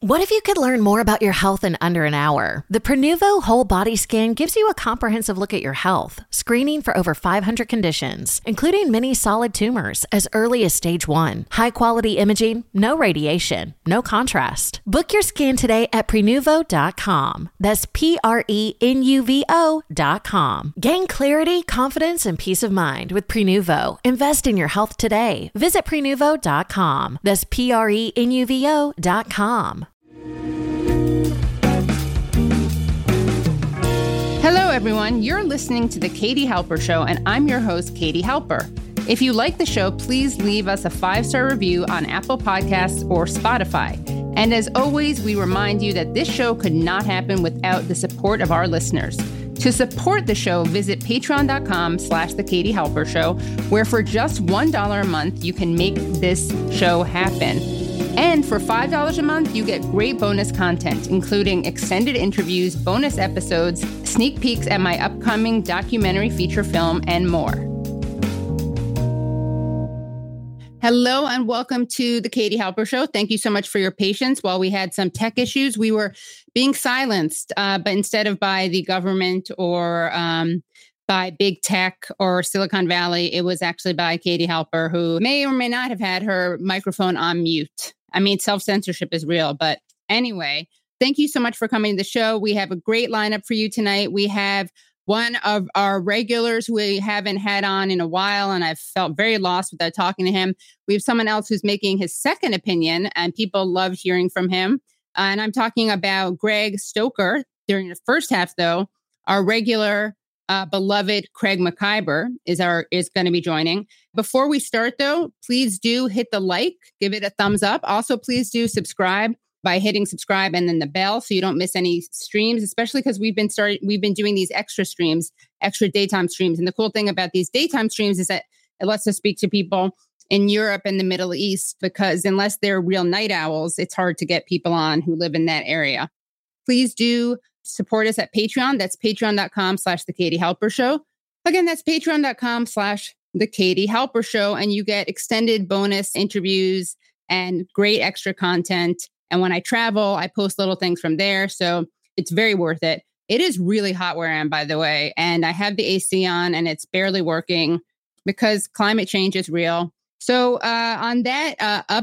What if you could learn more about your health in under an hour? The Prenuvo Whole Body Scan gives you a comprehensive look at your health, screening for over 500 conditions, including many solid tumors as early as stage 1. High-quality imaging, no radiation, no contrast. Book your scan today at Prenuvo.com. That's Prenuvo.com. Gain clarity, confidence, and peace of mind with Prenuvo. Invest in your health today. Visit Prenuvo.com. That's Prenuvo.com. Hello, everyone. You're listening to The Katie Halper Show, and I'm your host, Katie Halper. If you like the show, please leave us a 5-star review on Apple Podcasts or Spotify. And as always, we remind you that this show could not happen without the support of our listeners. To support the show, visit patreon.com/The Katie Halper Show, where for just $1 a month, you can make this show happen. And for $5 a month, you get great bonus content, including extended interviews, bonus episodes, sneak peeks at my upcoming documentary feature film, and more. Hello and welcome to the Katie Halper Show. Thank you so much for your patience. While we had some tech issues, we were being silenced, but instead of by the government or by big tech or Silicon Valley, it was actually by Katie Halper, who may or may not have had her microphone on mute. I mean, self-censorship is real. But anyway, thank you so much for coming to the show. We have a great lineup for you tonight. We have one of our regulars who we haven't had on in a while, and I've felt very lost without talking to him. We have someone else who's making his second opinion, and people love hearing from him. And I'm talking about Greg Stoker. During the first half, though, our regular beloved Craig McIver is going to be joining. Before we start, though, please do hit the like, give it a thumbs up. Also, please do subscribe by hitting subscribe and then the bell so you don't miss any streams, especially because we've been doing these extra streams, extra daytime streams. And the cool thing about these daytime streams is that it lets us speak to people in Europe and the Middle East, because unless they're real night owls, it's hard to get people on who live in that area. Please do support us at Patreon. That's patreon.com/The Katie Halper Show. Again, that's patreon.com/The Katie Halper Show. And you get extended bonus interviews and great extra content. And when I travel, I post little things from there. So it's very worth it. It is really hot where I am, by the way. And I have the AC on and it's barely working because climate change is real. So on that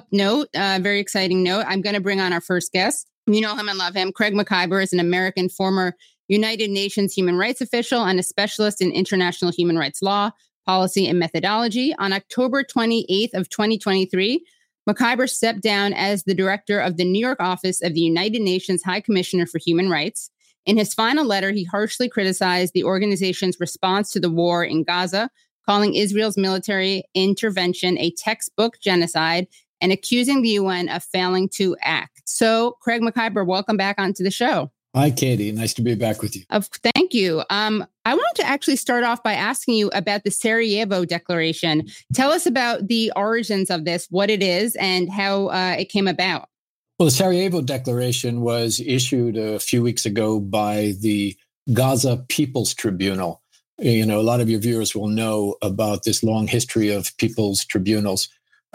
very exciting note, I'm going to bring on our first guest. You know him and love him. Craig McIver is an American former United Nations human rights official and a specialist in international human rights law, policy, and methodology. On October 28th of 2023, McIver stepped down as the director of the New York office of the United Nations High Commissioner for Human Rights. In his final letter, he harshly criticized the organization's response to the war in Gaza, calling Israel's military intervention a textbook genocide and accusing the UN of failing to act. So, Craig McIver, welcome back onto the show. Hi, Katie. Nice to be back with you. Thank you. I wanted to actually start off by asking you about the Sarajevo Declaration. Tell us about the origins of this, what it is, and how it came about. Well, the Sarajevo Declaration was issued a few weeks ago by the Gaza People's Tribunal. You know, a lot of your viewers will know about this long history of people's tribunals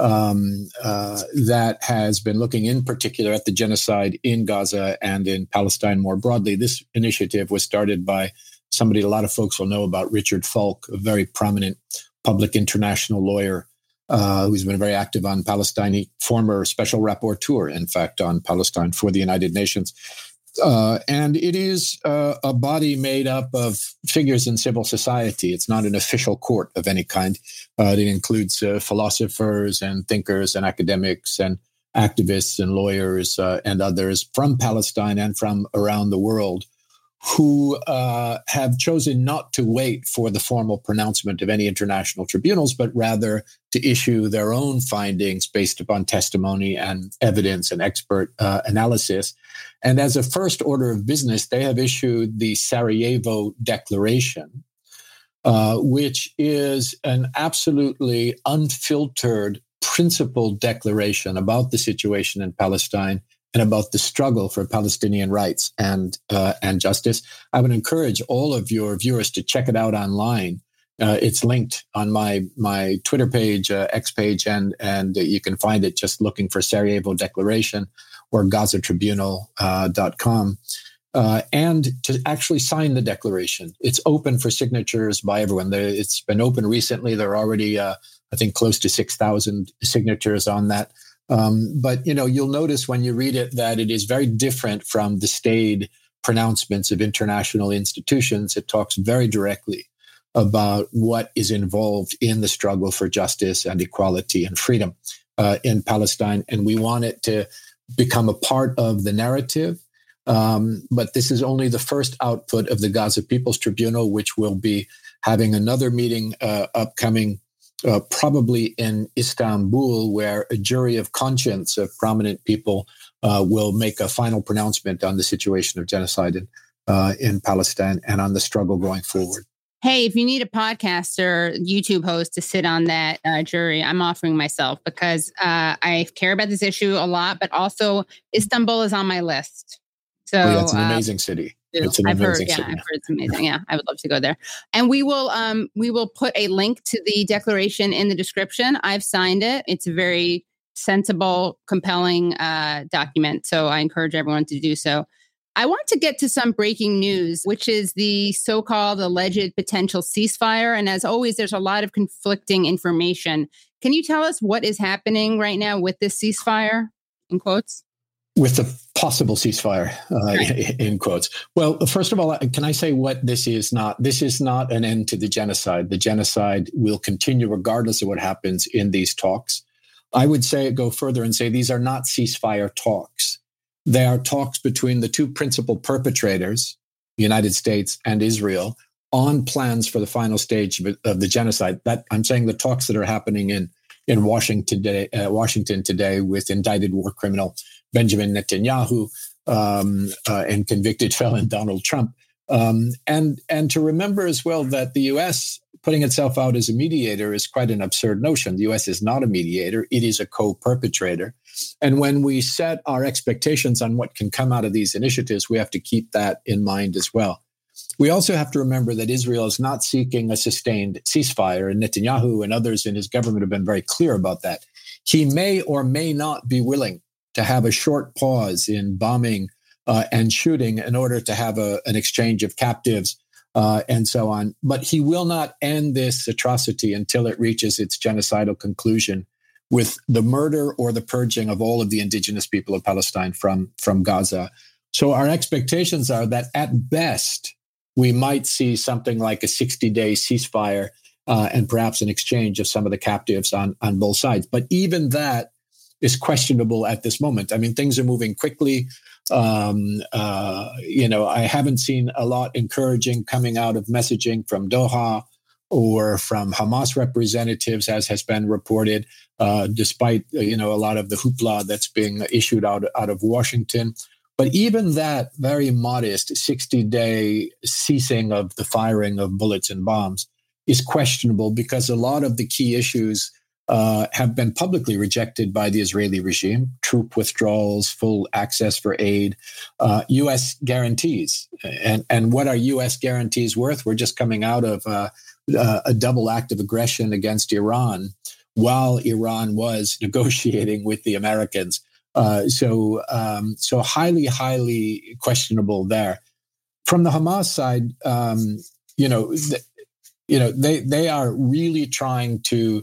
that has been looking in particular at the genocide in Gaza and in Palestine more broadly. This initiative was started by somebody a lot of folks will know about, Richard Falk, a very prominent public international lawyer who's been very active on Palestine. He former special rapporteur, in fact, on Palestine for the United Nations. And it is a body made up of figures in civil society. It's not an official court of any kind. It includes philosophers and thinkers and academics and activists and lawyers and others from Palestine and from around the world who have chosen not to wait for the formal pronouncement of any international tribunals, but rather to issue their own findings based upon testimony and evidence and expert analysis. And as a first order of business, they have issued the Sarajevo Declaration, which is an absolutely unfiltered, principled declaration about the situation in Palestine and about the struggle for Palestinian rights and justice. I would encourage all of your viewers to check it out online. It's linked on my Twitter page, X page, and you can find it just looking for Sarajevo Declaration. or GazaTribunal.com. And to actually sign the declaration. It's open for signatures by everyone. It's been open recently. There are already, I think, close to 6,000 signatures on that. But, you'll notice when you read it that it is very different from the staid pronouncements of international institutions. It talks very directly about what is involved in the struggle for justice and equality and freedom in Palestine. And we want it to become a part of the narrative. But this is only the first output of the Gaza People's Tribunal, which will be having another meeting upcoming, probably in Istanbul, where a jury of conscience of prominent people will make a final pronouncement on the situation of genocide in Palestine and on the struggle going forward. Hey, if you need a podcaster, YouTube host to sit on that jury, I'm offering myself because I care about this issue a lot, but also Istanbul is on my list. So it's an amazing city. It's an amazing city. I've heard it's amazing. Yeah, I would love to go there. And we will put a link to the declaration in the description. I've signed it. It's a very sensible, compelling document. So I encourage everyone to do so. I want to get to some breaking news, which is the so-called alleged potential ceasefire. And as always, there's a lot of conflicting information. Can you tell us what is happening right now with this ceasefire, in quotes? With the possible ceasefire, in quotes. Well, first of all, can I say what this is not? This is not an end to the genocide. The genocide will continue regardless of what happens in these talks. I would go further and say these are not ceasefire talks. They are talks between the two principal perpetrators, the United States and Israel, on plans for the final stage of the genocide. That I'm saying the talks that are happening in Washington today with indicted war criminal Benjamin Netanyahu and convicted felon Donald Trump. And to remember as well that the U.S. putting itself out as a mediator is quite an absurd notion. The U.S. is not a mediator. It is a co-perpetrator. And when we set our expectations on what can come out of these initiatives, we have to keep that in mind as well. We also have to remember that Israel is not seeking a sustained ceasefire, and Netanyahu and others in his government have been very clear about that. He may or may not be willing to have a short pause in bombing and shooting in order to have an exchange of captives and so on. But he will not end this atrocity until it reaches its genocidal conclusion with the murder or the purging of all of the indigenous people of Palestine from Gaza. So our expectations are that at best, we might see something like a 60-day ceasefire and perhaps an exchange of some of the captives on both sides. But even that is questionable at this moment. I mean, things are moving quickly. I haven't seen a lot encouraging coming out of messaging from Doha or from Hamas representatives, as has been reported, despite, a lot of the hoopla that's being issued out of Washington. But even that very modest 60-day ceasing of the firing of bullets and bombs is questionable because a lot of the key issues have been publicly rejected by the Israeli regime: troop withdrawals, full access for aid, U.S. guarantees. And what are U.S. guarantees worth? We're just coming out of a double act of aggression against Iran while Iran was negotiating with the Americans. So highly, highly questionable there. From the Hamas side, they are really trying to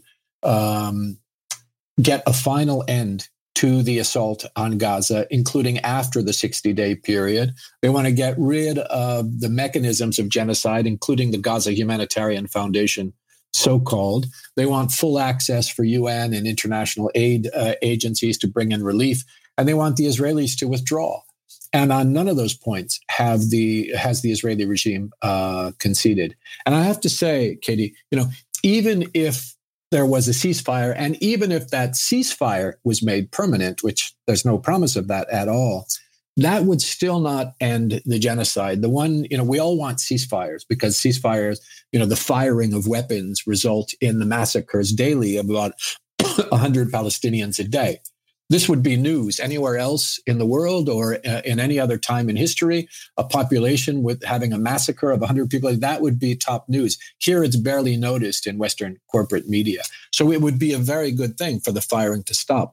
get a final end to the assault on Gaza, including after the 60-day period. They want to get rid of the mechanisms of genocide, including the Gaza Humanitarian Foundation, so-called. They want full access for UN and international aid agencies to bring in relief, and they want the Israelis to withdraw. And on none of those points has the Israeli regime conceded. And I have to say, Katie, even if there was a ceasefire, and even if that ceasefire was made permanent, which there's no promise of that at all, that would still not end the genocide. The one, we all want ceasefires because ceasefires, the firing of weapons result in the massacres daily of about 100 Palestinians a day. This would be news anywhere else in the world or in any other time in history. A population with having a massacre of 100 people, that would be top news. Here, it's barely noticed in Western corporate media. So it would be a very good thing for the firing to stop.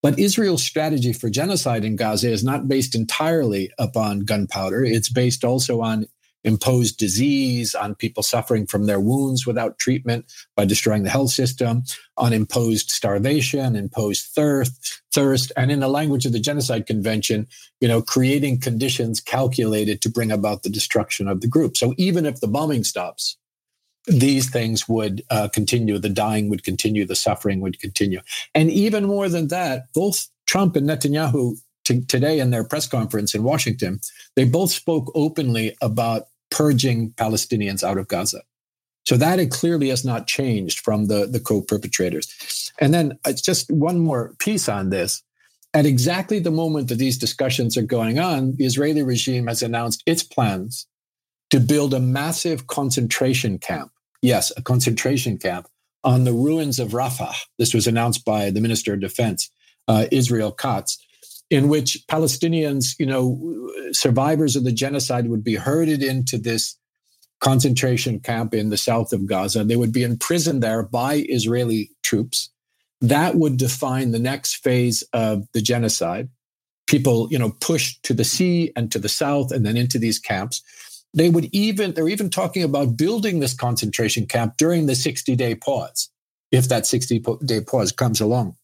But Israel's strategy for genocide in Gaza is not based entirely upon gunpowder. It's based also on imposed disease, on people suffering from their wounds without treatment by destroying the health system, on imposed starvation, imposed thirst, and in the language of the Genocide Convention, creating conditions calculated to bring about the destruction of the group. So even if the bombing stops, these things would continue. The dying would continue. The suffering would continue. And even more than that, both Trump and Netanyahu today in their press conference in Washington, they both spoke openly about purging Palestinians out of Gaza. So that it clearly has not changed from the co-perpetrators. And then just one more piece on this. At exactly the moment that these discussions are going on, the Israeli regime has announced its plans to build a massive concentration camp. Yes, a concentration camp on the ruins of Rafah. This was announced by the Minister of Defense, Israel Katz, in which Palestinians, survivors of the genocide would be herded into this concentration camp in the south of Gaza. They would be imprisoned there by Israeli troops. That would define the next phase of the genocide. People, pushed to the sea and to the south and then into these camps. They're even talking about building this concentration camp during the 60-day pause, if that 60-day pause comes along.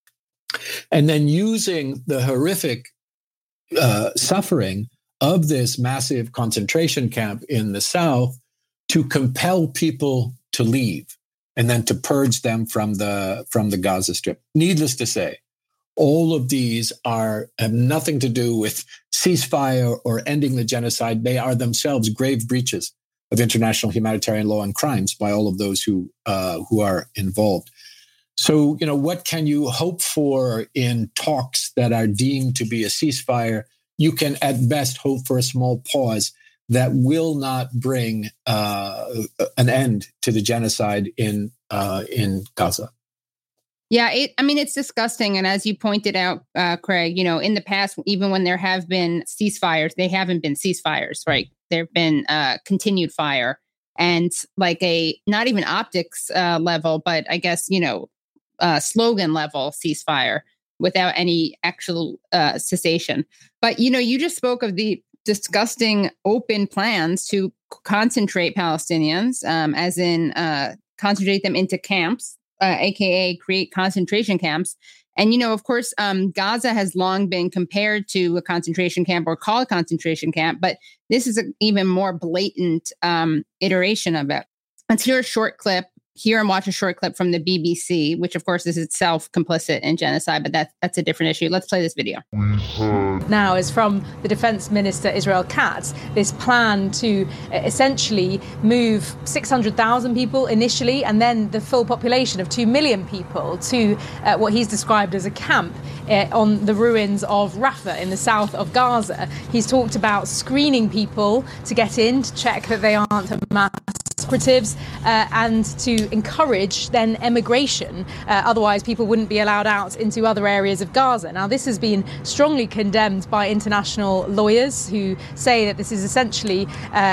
And then using the horrific suffering of this massive concentration camp in the south to compel people to leave and then to purge them from the Gaza Strip. Needless to say, all of these have nothing to do with ceasefire or ending the genocide. They are themselves grave breaches of international humanitarian law and crimes by all of those who are involved. So, what can you hope for in talks that are deemed to be a ceasefire? You can at best hope for a small pause that will not bring an end to the genocide in Gaza. Yeah, it's disgusting. And as you pointed out, Craig, in the past, even when there have been ceasefires, they haven't been ceasefires, right? There have been continued fire and like not even optics level, but I guess, slogan level ceasefire without any actual cessation. But, you just spoke of the disgusting open plans to concentrate Palestinians, as in concentrate them into camps. AKA create concentration camps. And, of course, Gaza has long been compared to a concentration camp or called a concentration camp, but this is an even more blatant iteration of it. Let's hear a short clip. Hear and watch a short clip from the BBC, which, of course, is itself complicit in genocide, but that's a different issue. Let's play this video. Now is from the Defense Minister, Israel Katz, this plan to essentially move 600,000 people initially and then the full population of 2 million people to what he's described as a camp on the ruins of Rafah in the south of Gaza. He's talked about screening people to get in, to check that they aren't Hamas operatives, and to encourage then emigration. Otherwise, people wouldn't be allowed out into other areas of Gaza. Now, this has been strongly condemned by international lawyers who say that this is essentially,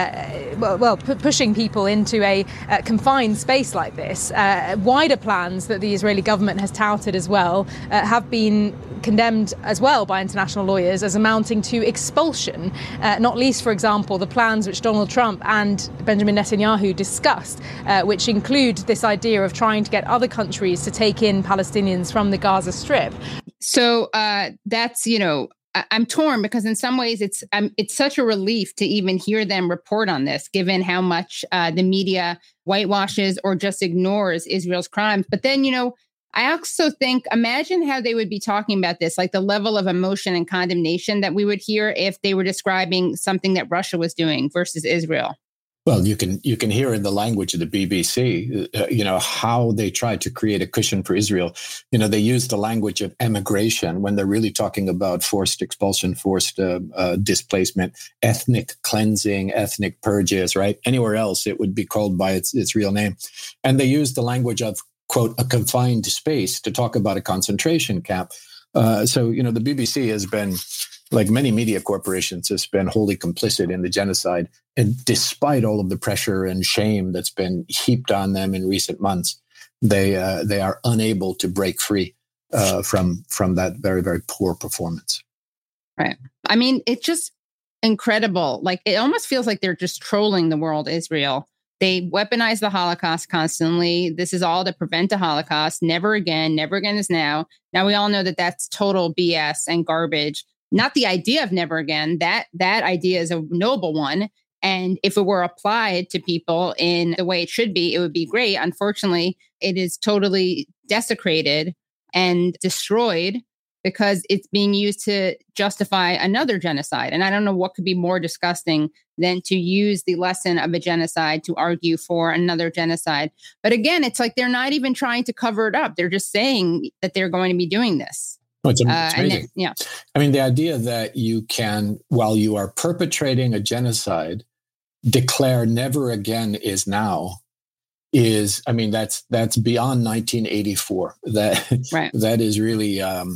pushing people into a confined space like this. Wider plans that the Israeli government has touted as well have been condemned as well by international lawyers as amounting to expulsion, not least, for example, the plans which Donald Trump and Benjamin Netanyahu discussed, which include this idea of trying to get other countries to take in Palestinians from the Gaza Strip. So that's, I'm torn because in some ways it's such a relief to even hear them report on this, given how much the media whitewashes or just ignores Israel's crimes. But then, I also think, imagine how they would be talking about this, like the level of emotion and condemnation that we would hear if they were describing something that Russia was doing versus Israel. Well, you can hear in the language of the BBC, how they tried to create a cushion for Israel. They use the language of emigration when they're really talking about forced expulsion, forced displacement, ethnic cleansing, ethnic purges, right? Anywhere else, it would be called by its real name. And they use the language of, quote, a confined space to talk about a concentration camp. So, the BBC has been, like many media corporations, has been wholly complicit in the genocide. And despite all of the pressure and shame that's been heaped on them in recent months, they are unable to break free from that very, very poor performance. Right. I mean, it's just incredible. Like, it almost feels like they're just trolling the world, Israel. They weaponize the Holocaust constantly. This is all to prevent a Holocaust. Never again is now. Now, we all know that that's total BS and garbage. Not the idea of never again. That idea is a noble one. And if it were applied to people in the way it should be, it would be great. Unfortunately, it is totally desecrated and destroyed because it's being used to justify another genocide. And I don't know what could be more disgusting than to use the lesson of a genocide to argue for another genocide. But again, it's like they're not even trying to cover it up. They're just saying that they're going to be doing this. Oh, it's amazing. Yeah. I mean, the idea that you can, while you are perpetrating a genocide, declare never again is now is, I mean, that's beyond 1984. That is really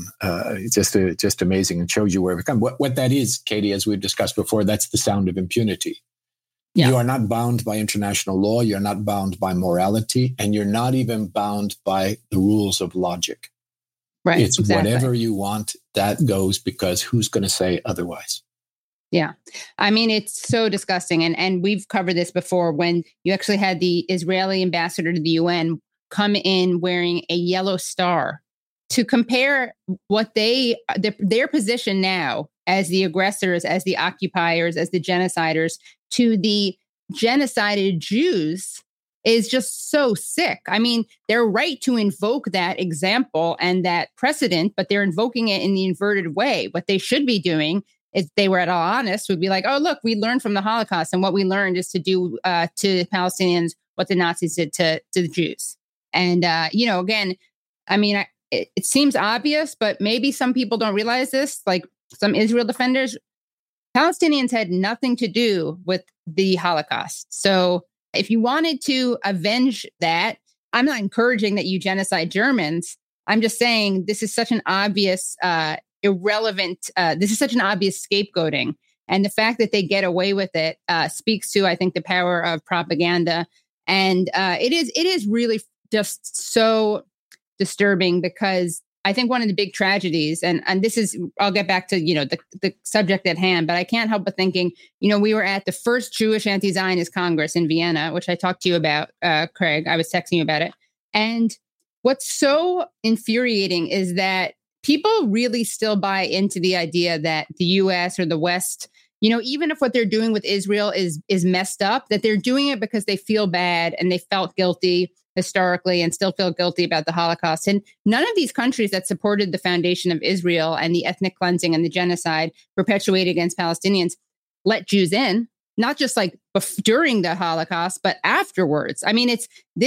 just amazing and shows you where we've come. What that is, Katie, as we've discussed before, that's the sound of impunity. Yeah. You are not bound by international law. You're not bound by morality, and you're not even bound by the rules of logic. Right. It's exactly. Whatever you want, that goes, because who's going to say otherwise? Yeah. I mean, it's so disgusting. And we've covered this before when you actually had the Israeli ambassador to the UN come in wearing a yellow star to compare what their position now as the aggressors, as the occupiers, as the genociders to the genocided Jews is just so sick. I mean, they're right to invoke that example and that precedent, but they're invoking it in the inverted way. What they should be doing, if they were at all honest, would be like, oh, look, we learned from the Holocaust. And what we learned is to do to Palestinians what the Nazis did to the Jews. And, again, I mean, it seems obvious, but maybe some people don't realize this. Like some Israel defenders, Palestinians had nothing to do with the Holocaust. So if you wanted to avenge that, I'm not encouraging that you genocide Germans. I'm just saying this is such an obvious irrelevant. This is such an obvious scapegoating. And the fact that they get away with it speaks to, I think, the power of propaganda. And it is really just so disturbing, because I think one of the big tragedies, and this is, I'll get back to, the subject at hand, but I can't help but thinking, we were at the first Jewish Anti-Zionist Congress in Vienna, which I talked to you about, Craig. I was texting you about it. And what's so infuriating is that people really still buy into the idea that the US or the West, even if what they're doing with Israel is messed up, that they're doing it because they feel bad and they felt guilty historically and still feel guilty about the Holocaust. And none of these countries that supported the foundation of Israel and the ethnic cleansing and the genocide perpetuated against Palestinians let Jews in, not just like during the Holocaust, but afterwards. I mean,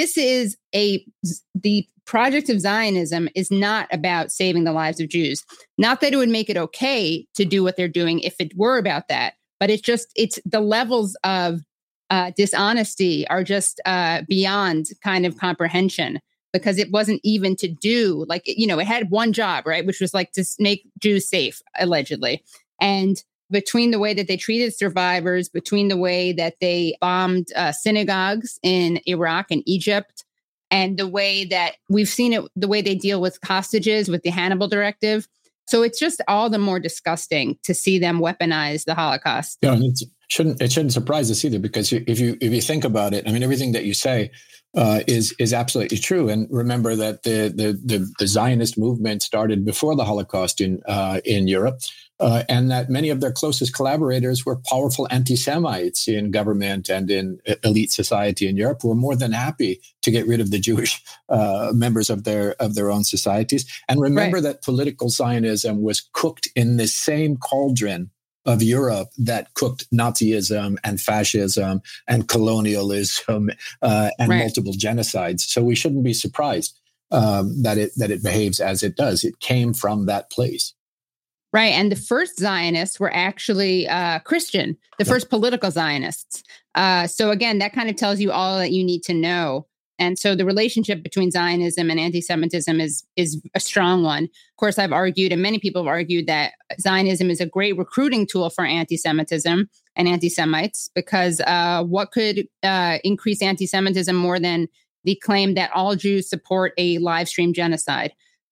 the project of Zionism is not about saving the lives of Jews. Not that it would make it okay to do what they're doing if it were about that, but it's the levels of dishonesty are just beyond kind of comprehension, because it wasn't even to do it had one job, right? Which was like to make Jews safe, allegedly. And between the way that they treated survivors, between the way that they bombed synagogues in Iraq and Egypt, and the way that we've seen it, the way they deal with hostages with the Hannibal Directive. So it's just all the more disgusting to see them weaponize the Holocaust. Yeah, and it shouldn't surprise us either, because if you think about it, I mean, everything that you say is absolutely true. And remember that the Zionist movement started before the Holocaust in Europe, and that many of their closest collaborators were powerful anti-Semites in government and in elite society in Europe, who were more than happy to get rid of the Jewish members of their own societies. And remember that political Zionism was cooked in the same cauldron of Europe that cooked Nazism and fascism and colonialism and multiple genocides. So we shouldn't be surprised that it behaves as it does. It came from that place. Right. And the first Zionists were actually Christian, the first political Zionists. So again, that kind of tells you all that you need to know. And so the relationship between Zionism and anti-Semitism is a strong one. Of course, I've argued, and many people have argued, that Zionism is a great recruiting tool for anti-Semitism and anti-Semites, because what could increase anti-Semitism more than the claim that all Jews support a live stream genocide?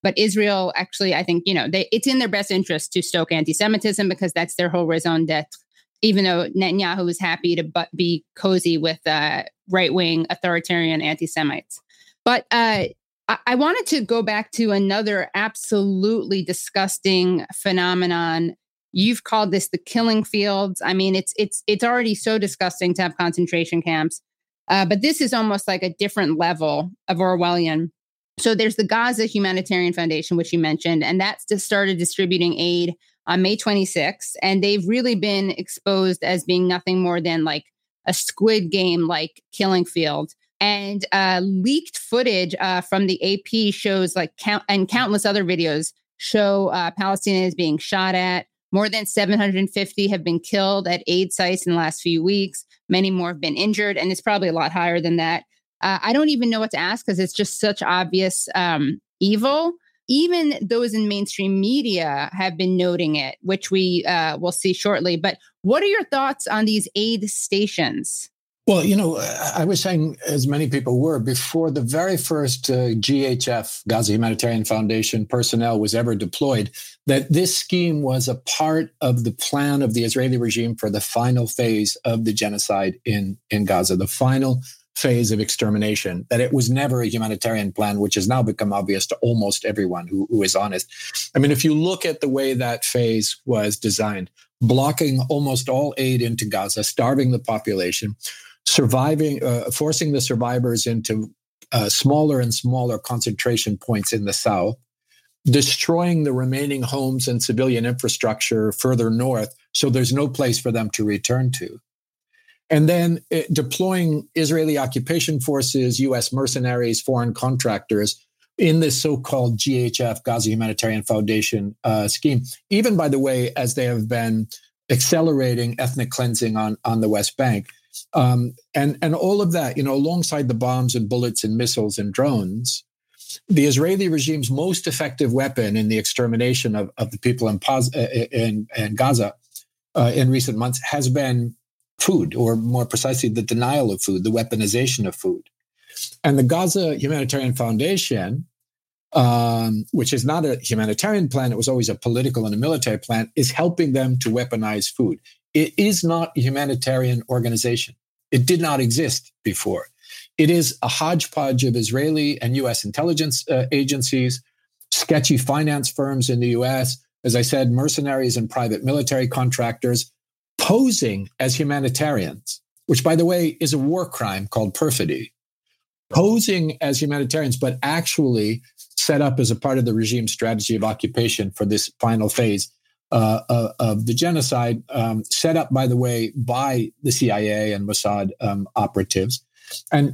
But Israel actually, I think, it's in their best interest to stoke anti-Semitism because that's their whole raison d'etre, even though Netanyahu is happy to be cozy with right-wing authoritarian anti-Semites. But I wanted to go back to another absolutely disgusting phenomenon. You've called this the killing fields. I mean, it's already so disgusting to have concentration camps. But this is almost like a different level of Orwellian. So there's the Gaza Humanitarian Foundation, which you mentioned, and that's just started distributing aid on May 26th. And they've really been exposed as being nothing more than like a Squid Game-like killing field. And leaked footage from the AP shows and countless other videos show Palestinians being shot at. More than 750 have been killed at aid sites in the last few weeks. Many more have been injured, and it's probably a lot higher than that. I don't even know what to ask because it's just such obvious evil. Even those in mainstream media have been noting it, which we will see shortly. But what are your thoughts on these aid stations? Well, I was saying, as many people were, before the very first GHF, Gaza Humanitarian Foundation personnel was ever deployed, that this scheme was a part of the plan of the Israeli regime for the final phase of the genocide in Gaza, the final phase of extermination, that it was never a humanitarian plan, which has now become obvious to almost everyone who is honest. I mean, if you look at the way that phase was designed, blocking almost all aid into Gaza, starving the population, forcing the survivors into smaller and smaller concentration points in the south, destroying the remaining homes and civilian infrastructure further north, so there's no place for them to return to. And then deploying Israeli occupation forces, U.S. mercenaries, foreign contractors in this so-called GHF, Gaza Humanitarian Foundation scheme, even, by the way, as they have been accelerating ethnic cleansing on the West Bank. And all of that, alongside the bombs and bullets and missiles and drones, the Israeli regime's most effective weapon in the extermination of the people in Gaza in recent months has been food, or more precisely, the denial of food, the weaponization of food. And the Gaza Humanitarian Foundation, which is not a humanitarian plan, it was always a political and a military plan, is helping them to weaponize food. It is not a humanitarian organization. It did not exist before. It is a hodgepodge of Israeli and U.S. intelligence agencies, sketchy finance firms in the U.S., as I said, mercenaries and private military contractors, posing as humanitarians, which, by the way, is a war crime called perfidy. Posing as humanitarians, but actually set up as a part of the regime's strategy of occupation for this final phase of the genocide, set up, by the way, by the CIA and Mossad operatives. And,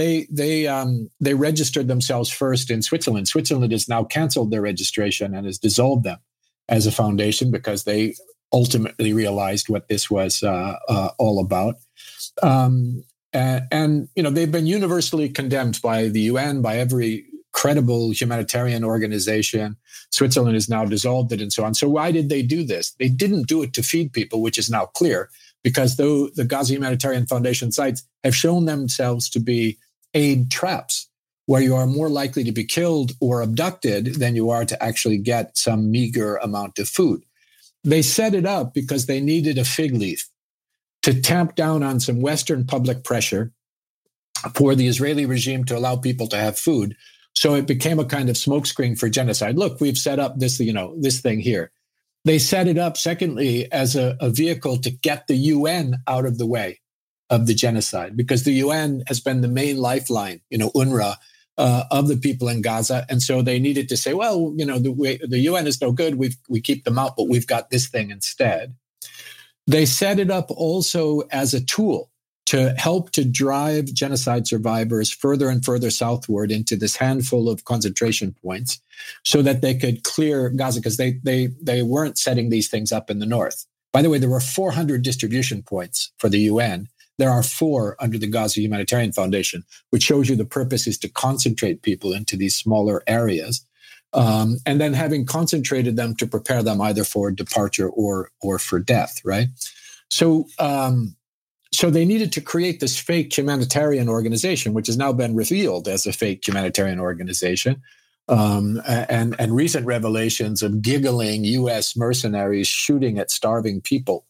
they registered themselves first in Switzerland. Switzerland has now canceled their registration and has dissolved them as a foundation because they ultimately realized what this was all about. And they've been universally condemned by the UN, by every credible humanitarian organization. Switzerland has now dissolved it and so on. So why did they do this? They didn't do it to feed people, which is now clear, because though the Gaza Humanitarian Foundation sites have shown themselves to be aid traps, where you are more likely to be killed or abducted than you are to actually get some meager amount of food. They set it up because they needed a fig leaf to tamp down on some Western public pressure for the Israeli regime to allow people to have food. So it became a kind of smokescreen for genocide. Look, we've set up this, this thing here. They set it up, secondly, as a vehicle to get the UN out of the way of the genocide, because the UN has been the main lifeline, UNRWA, of the people in Gaza. And so they needed to say, well, the UN is no good. We keep them out, but we've got this thing instead. They set it up also as a tool to help to drive genocide survivors further and further southward into this handful of concentration points so that they could clear Gaza, because they weren't setting these things up in the north. By the way, there were 400 distribution points for the UN. There are 4 under the Gaza Humanitarian Foundation, which shows you the purpose is to concentrate people into these smaller areas. And then having concentrated them to prepare them either for departure or for death, right? So they needed to create this fake humanitarian organization, which has now been revealed as a fake humanitarian organization, and recent revelations of giggling U.S. mercenaries shooting at starving people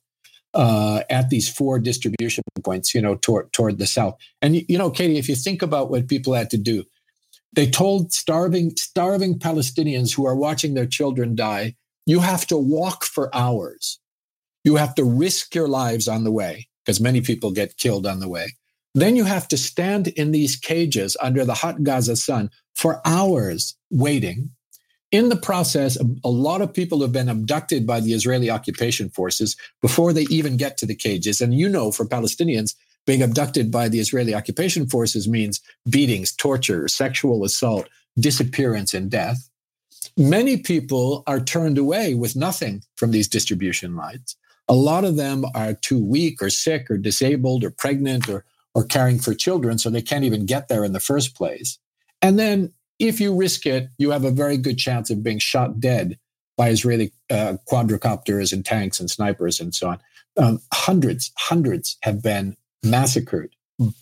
at these 4 distribution points, toward the south. And, Katie, if you think about what people had to do, they told starving Palestinians who are watching their children die, you have to walk for hours. You have to risk your lives on the way, because many people get killed on the way. Then you have to stand in these cages under the hot Gaza sun for hours waiting. In the process, a lot of people have been abducted by the Israeli occupation forces before they even get to the cages. And for Palestinians, being abducted by the Israeli occupation forces means beatings, torture, sexual assault, disappearance, and death. Many people are turned away with nothing from these distribution lines. A lot of them are too weak or sick or disabled or pregnant or caring for children, so they can't even get there in the first place. And then if you risk it, you have a very good chance of being shot dead by Israeli quadricopters and tanks and snipers and so on. Hundreds have been massacred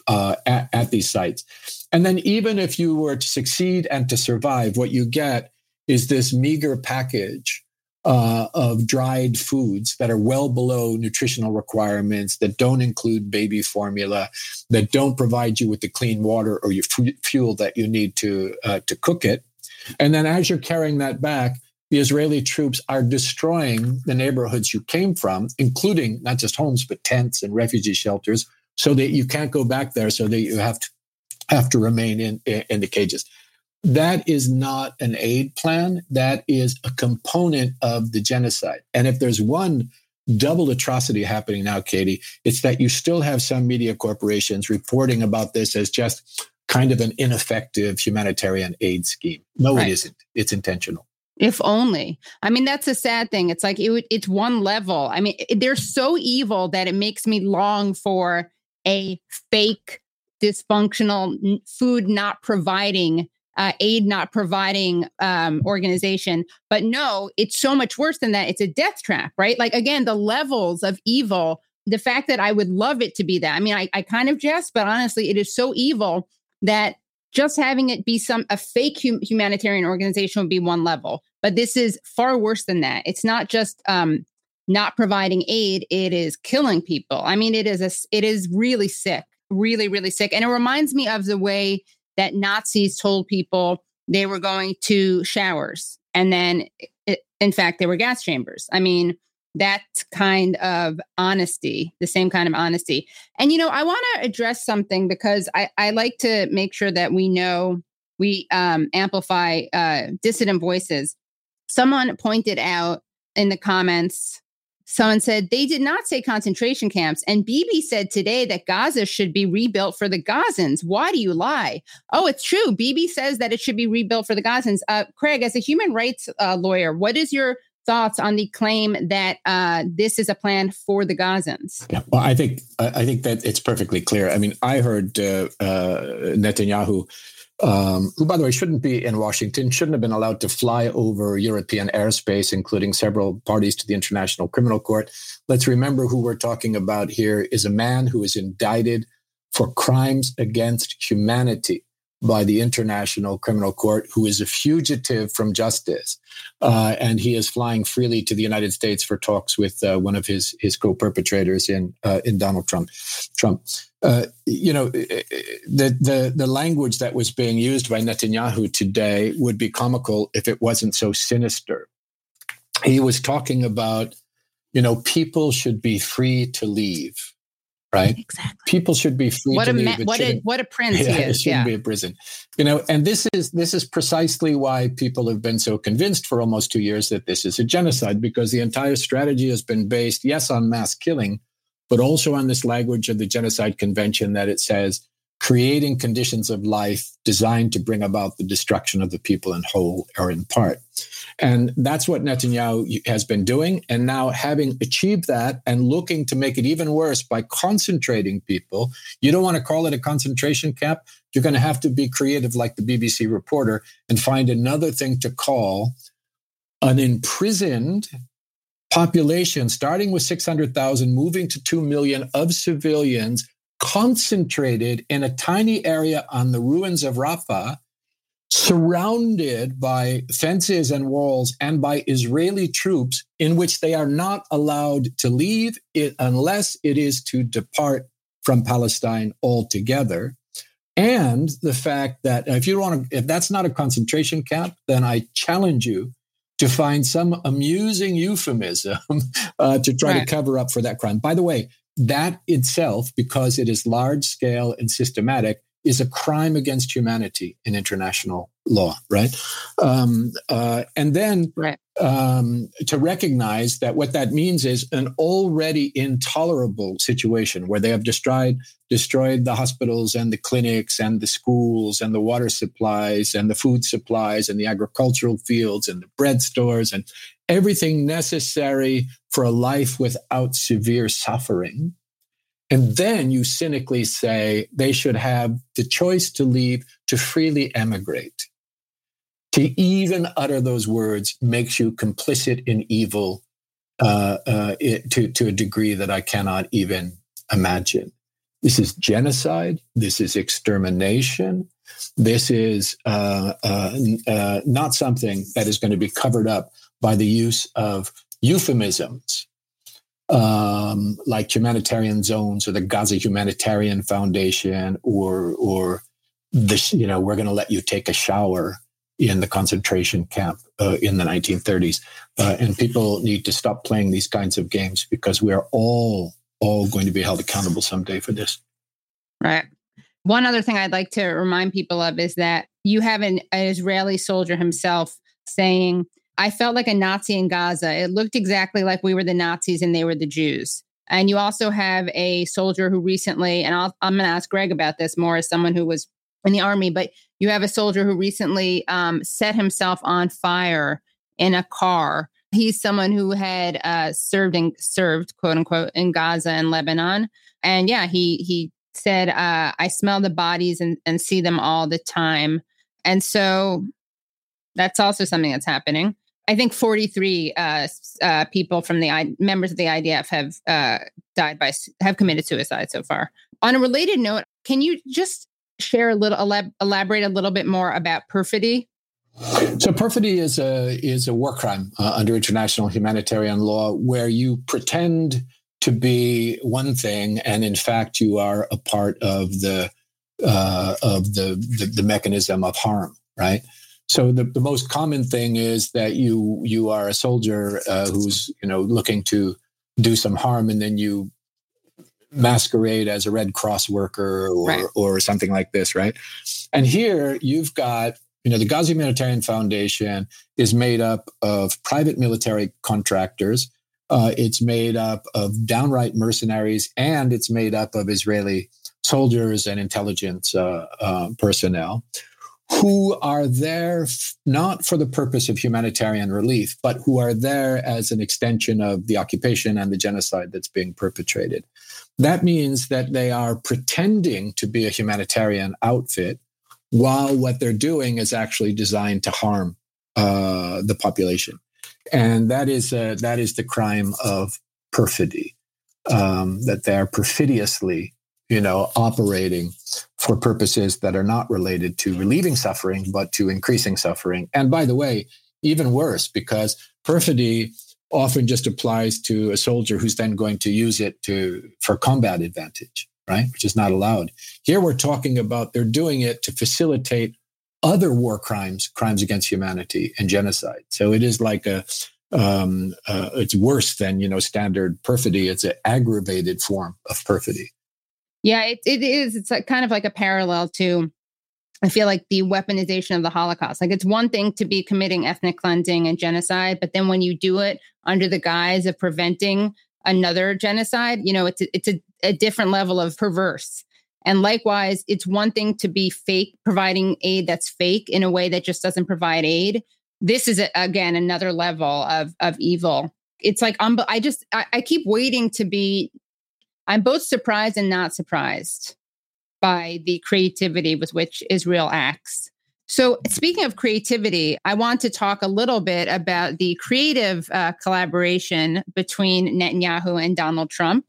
at these sites. And then even if you were to succeed and to survive, what you get is this meager package of dried foods that are well below nutritional requirements, that don't include baby formula, that don't provide you with the clean water or your fuel that you need to cook it. And then as you're carrying that back, the Israeli troops are destroying the neighborhoods you came from, including not just homes, but tents and refugee shelters, so that you can't go back there, so that you have to remain in the cages. That is not an aid plan. That is a component of the genocide. And if there's one double atrocity happening now, Katie, it's that you still have some media corporations reporting about this as just kind of an ineffective humanitarian aid scheme. No, right. It isn't. It's intentional. If only. I mean, that's a sad thing. It's like it's one level. I mean, they're so evil that it makes me long for a fake, dysfunctional, food not providing, aid not providing organization. But no, it's so much worse than that. It's a death trap, right? Like, again, the levels of evil, the fact that I would love it to be that. I mean, I kind of jest, but honestly, it is so evil that just having it be a fake humanitarian organization would be one level. But this is far worse than that. It's not just not providing aid. It is killing people. I mean, it is really sick, really, really sick. And it reminds me of the way that Nazis told people they were going to showers. And then, in fact, they were gas chambers. I mean, that kind of honesty, the same kind of honesty. And, I want to address something because I like to make sure that we know we amplify dissident voices. Someone pointed out in the comments, someone said they did not say concentration camps. And Bibi said today that Gaza should be rebuilt for the Gazans. Why do you lie? Oh, it's true. Bibi says that it should be rebuilt for the Gazans. Craig, as a human rights lawyer, what is your thoughts on the claim that this is a plan for the Gazans? Yeah, well, I think that it's perfectly clear. I mean, I heard Netanyahu, who, by the way, shouldn't be in Washington, shouldn't have been allowed to fly over European airspace, including several parties to the International Criminal Court. Let's remember who we're talking about here is a man who is indicted for crimes against humanity by the International Criminal Court, who is a fugitive from justice. And he is flying freely to the United States for talks with one of his co-perpetrators in Donald Trump. The language that was being used by Netanyahu today would be comical if it wasn't so sinister. He was talking about, people should be free to leave. Right. Exactly. People should be free to leave. What a prince he is. It shouldn't be a prison. And this is precisely why people have been so convinced for almost 2 years that this is a genocide, because the entire strategy has been based, yes, on mass killing, but also on this language of the Genocide Convention that it says creating conditions of life designed to bring about the destruction of the people in whole or in part. And that's what Netanyahu has been doing. And now, having achieved that and looking to make it even worse by concentrating people, you don't want to call it a concentration camp. You're going to have to be creative like the BBC reporter and find another thing to call an imprisoned population, starting with 600,000, moving to 2 million of civilians concentrated in a tiny area on the ruins of Rafah, surrounded by fences and walls and by Israeli troops in which they are not allowed to leave it unless it is to depart from Palestine altogether. And the fact that if that's not a concentration camp, then I challenge you to find some amusing euphemism to try to cover up for that crime. By the way, that itself, because it is large scale and systematic, is a crime against humanity in international law, right? And then to recognize that what that means is an already intolerable situation where they have destroyed the hospitals and the clinics and the schools and the water supplies and the food supplies and the agricultural fields and the bread stores and everything necessary for a life without severe suffering. And then you cynically say they should have the choice to leave, to freely emigrate. To even utter those words makes you complicit in evil to a degree that I cannot even imagine. This is genocide. This is extermination. This is not something that is going to be covered up by the use of euphemisms like humanitarian zones or the Gaza Humanitarian Foundation or the, we're going to let you take a shower in the concentration camp in the 1930s. And people need to stop playing these kinds of games because we are all going to be held accountable someday for this. Right. One other thing I'd like to remind people of is that you have an Israeli soldier himself saying, I felt like a Nazi in Gaza. It looked exactly like we were the Nazis and they were the Jews. And you also have a soldier who recently, and I'm going to ask Greg about this more as someone who was in the army, but you have a soldier who recently set himself on fire in a car. He's someone who had served, quote unquote, in Gaza and Lebanon. And yeah, he said, I smell the bodies and see them all the time. And so that's also something that's happening. I think 43 people from the members of the IDF have committed suicide so far. On a related note, can you just share elaborate a little bit more about perfidy? So perfidy is a war crime under international humanitarian law where you pretend to be one thing and in fact you are a part of the mechanism of harm, right? So the most common thing is that you are a soldier who's looking to do some harm, and then you masquerade as a Red Cross worker or something like this, right? And here you've got the Gaza Humanitarian Foundation is made up of private military contractors. It's made up of downright mercenaries, and it's made up of Israeli soldiers and intelligence personnel who are there not for the purpose of humanitarian relief, but who are there as an extension of the occupation and the genocide that's being perpetrated. That means that they are pretending to be a humanitarian outfit while what they're doing is actually designed to harm the population. And that is the crime of perfidy, that they're perfidiously operating for purposes that are not related to relieving suffering, but to increasing suffering. And by the way, even worse, because perfidy often just applies to a soldier who's then going to use it for combat advantage, right? Which is not allowed. Here we're talking about they're doing it to facilitate other war crimes against humanity and genocide. So it is like it's worse than, standard perfidy. It's an aggravated form of perfidy. Yeah, it is. It's kind of like a parallel to, I feel like, the weaponization of the Holocaust. Like, it's one thing to be committing ethnic cleansing and genocide, but then when you do it under the guise of preventing another genocide, it's a different level of perverse. And likewise, it's one thing to be fake, providing aid that's fake in a way that just doesn't provide aid. This is, again, another level of evil. It's like, I keep waiting to be, I'm both surprised and not surprised by the creativity with which Israel acts. So speaking of creativity, I want to talk a little bit about the creative collaboration between Netanyahu and Donald Trump.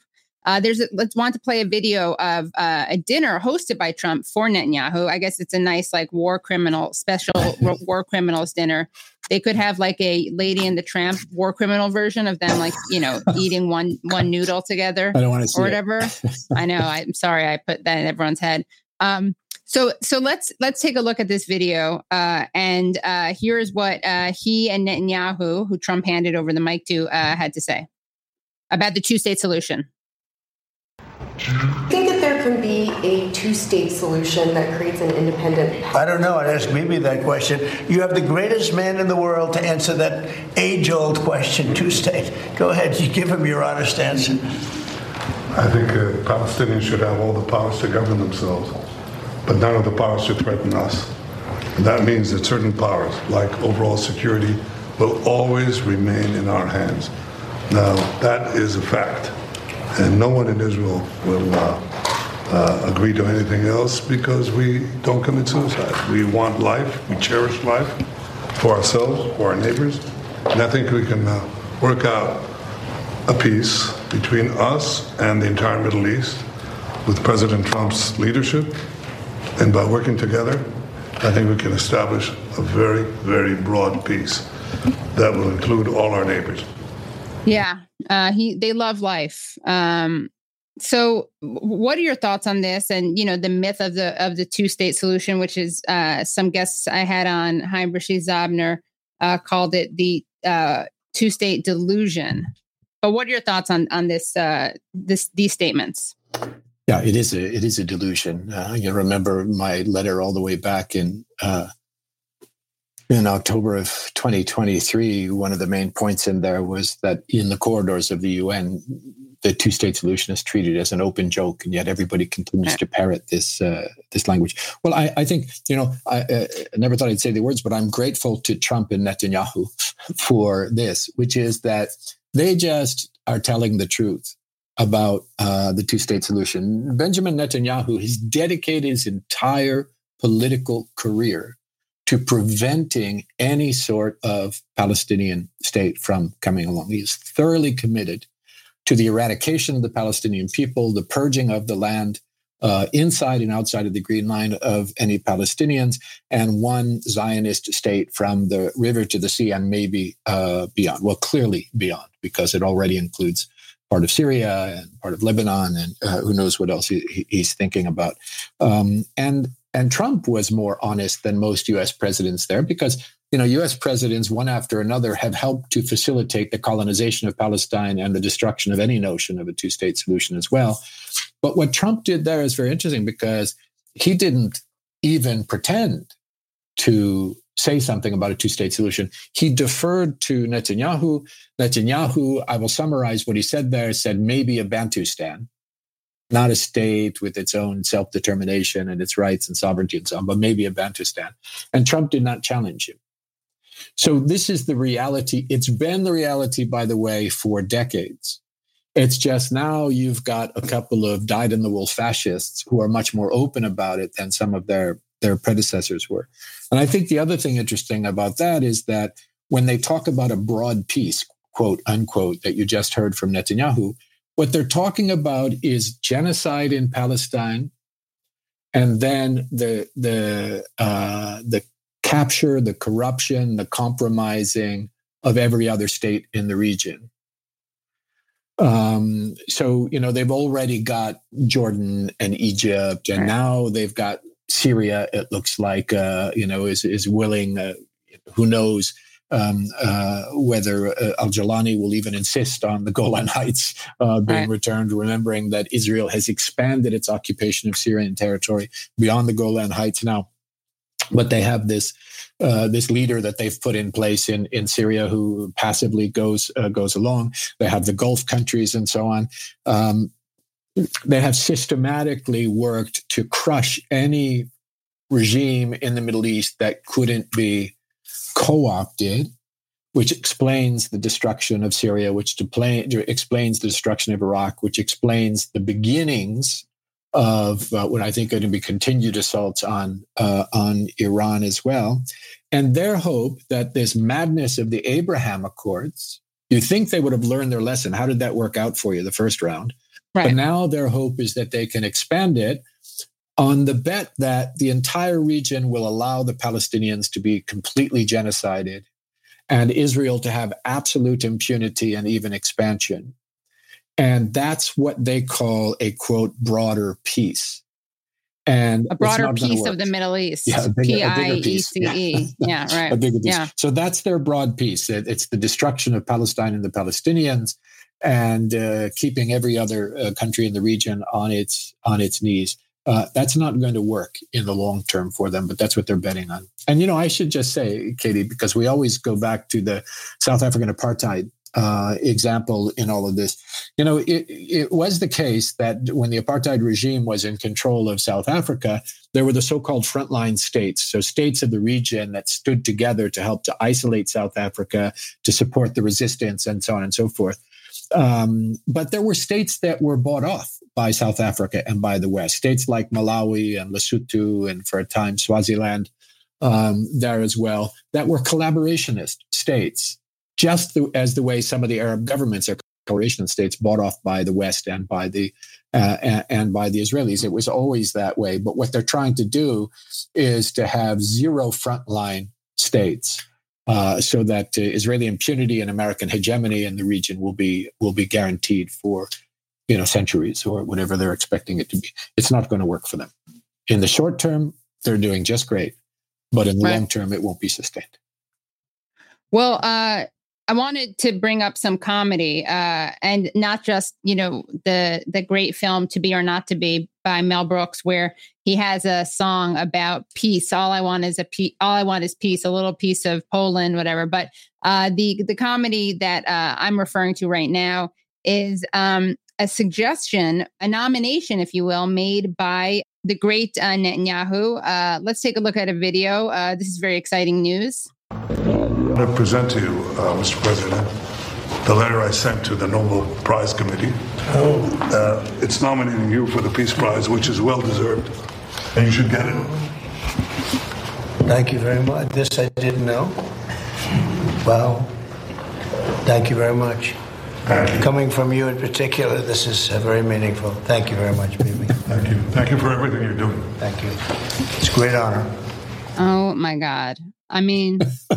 Let's want to play a video of a dinner hosted by Trump for Netanyahu. I guess it's a nice special war criminals dinner. They could have like a Lady and the Tramp war criminal version of them, eating one noodle together. I don't want to see or whatever. I know. I'm sorry. I put that in everyone's head. So let's take a look at this video. And here's what he and Netanyahu, who Trump handed over the mic to, had to say about the two-state solution. Do you think that there can be a two-state solution that creates an independent... I don't know. I'd ask Bibi that question. You have the greatest man in the world to answer that age-old question, two-state. Go ahead. You give him your honest answer. I think Palestinians should have all the powers to govern themselves, but none of the powers to threaten us. And that means that certain powers, like overall security, will always remain in our hands. Now, that is a fact. And no one in Israel will agree to anything else because we don't commit suicide. We want life. We cherish life for ourselves, for our neighbors. And I think we can work out a peace between us and the entire Middle East with President Trump's leadership. And by working together, I think we can establish a very, very broad peace that will include all our neighbors. Yeah, they love life. So what are your thoughts on this? And, the myth of the two-state solution, which is some guests I had on, Haim Rashid Zabner, called it the two-state delusion. But what are your thoughts on this these statements? Yeah, it is a delusion. You remember my letter all the way back in October of 2023. One of the main points in there was that in the corridors of the UN, the two-state solution is treated as an open joke, and yet everybody continues to parrot this language. Well, I think I never thought I'd say the words, but I'm grateful to Trump and Netanyahu for this, which is that they just are telling the truth about the two-state solution. Benjamin Netanyahu has dedicated his entire political career to preventing any sort of Palestinian state from coming along. He is thoroughly committed to the eradication of the Palestinian people, the purging of the land inside and outside of the Green Line of any Palestinians, and one Zionist state from the river to the sea and maybe beyond. Well, clearly beyond, because it already includes part of Syria and part of Lebanon, and who knows what else he's thinking about. And Trump was more honest than most U.S. presidents there because, U.S. presidents, one after another, have helped to facilitate the colonization of Palestine and the destruction of any notion of a two-state solution as well. But what Trump did there is very interesting because he didn't even pretend to say something about a two-state solution. He deferred to Netanyahu. Netanyahu, I will summarize what he said there, said maybe a Bantustan. Not a state with its own self-determination and its rights and sovereignty and so on, but maybe a Bantustan. And Trump did not challenge him. So this is the reality. It's been the reality, by the way, for decades. It's just now you've got a couple of dyed-in-the-wool fascists who are much more open about it than some of their predecessors were. And I think the other thing interesting about that is that when they talk about a broad peace, quote, unquote, that you just heard from Netanyahu, what they're talking about is genocide in Palestine, and then the capture, the corruption, the compromising of every other state in the region. So they've already got Jordan and Egypt, and now they've got Syria. It looks like is willing. Who knows? Whether al-Jilani will even insist on the Golan Heights being returned, remembering that Israel has expanded its occupation of Syrian territory beyond the Golan Heights now. But they have this leader that they've put in place in Syria who passively goes along. They have the Gulf countries and so on. They have systematically worked to crush any regime in the Middle East that couldn't be co-opted, which explains the destruction of Syria, which explains the destruction of Iraq, which explains the beginnings of what I think are going to be continued assaults on Iran as well. And their hope that this madness of the Abraham Accords, you think they would have learned their lesson. How did that work out for you the first round? Right. But now their hope is that they can expand it on the bet that the entire region will allow the Palestinians to be completely genocided and Israel to have absolute impunity and even expansion. And that's what they call a, quote, broader peace. And a broader piece of the Middle East. Yeah, PIECE. Yeah, right. A bigger piece. Yeah. So that's their broad piece. It's the destruction of Palestine and the Palestinians, and keeping every other country in the region on its knees. That's not going to work in the long term for them, but that's what they're betting on. And, I should just say, Katie, because we always go back to the South African apartheid example in all of this. It was the case that when the apartheid regime was in control of South Africa, there were the so-called frontline states, so states of the region that stood together to help to isolate South Africa, to support the resistance, and so on and so forth. But there were states that were bought off by South Africa and by the West, states like Malawi and Lesotho, and for a time Swaziland there as well, that were collaborationist states. Just as the way some of the Arab governments are collaboration states bought off by the West and by the Israelis. It was always that way. But what they're trying to do is to have zero frontline states, so that Israeli impunity and American hegemony in the region will be guaranteed for centuries or whatever they're expecting it to be. It's not going to work for them. In the short term, they're doing just great, but in the long term, it won't be sustained. Well, I wanted to bring up some comedy, and not just, the great film To Be or Not to Be by Mel Brooks, where he has a song about peace. All I want is peace, a little piece of Poland, whatever. But the comedy that I'm referring to right now is a suggestion, a nomination, if you will, made by the great Netanyahu. Let's take a look at a video. This is very exciting news. I want to present to you, Mr. President, the letter I sent to the Nobel Prize Committee. It's nominating you for the Peace Prize, which is well-deserved, and you should get it. Thank you very much. This I didn't know. Wow. Thank you very much. Thank you. Coming from you in particular, this is very meaningful. Thank you very much, Bibi. Thank you. Thank you for everything you're doing. Thank you. It's a great honor. Oh, my God. I mean...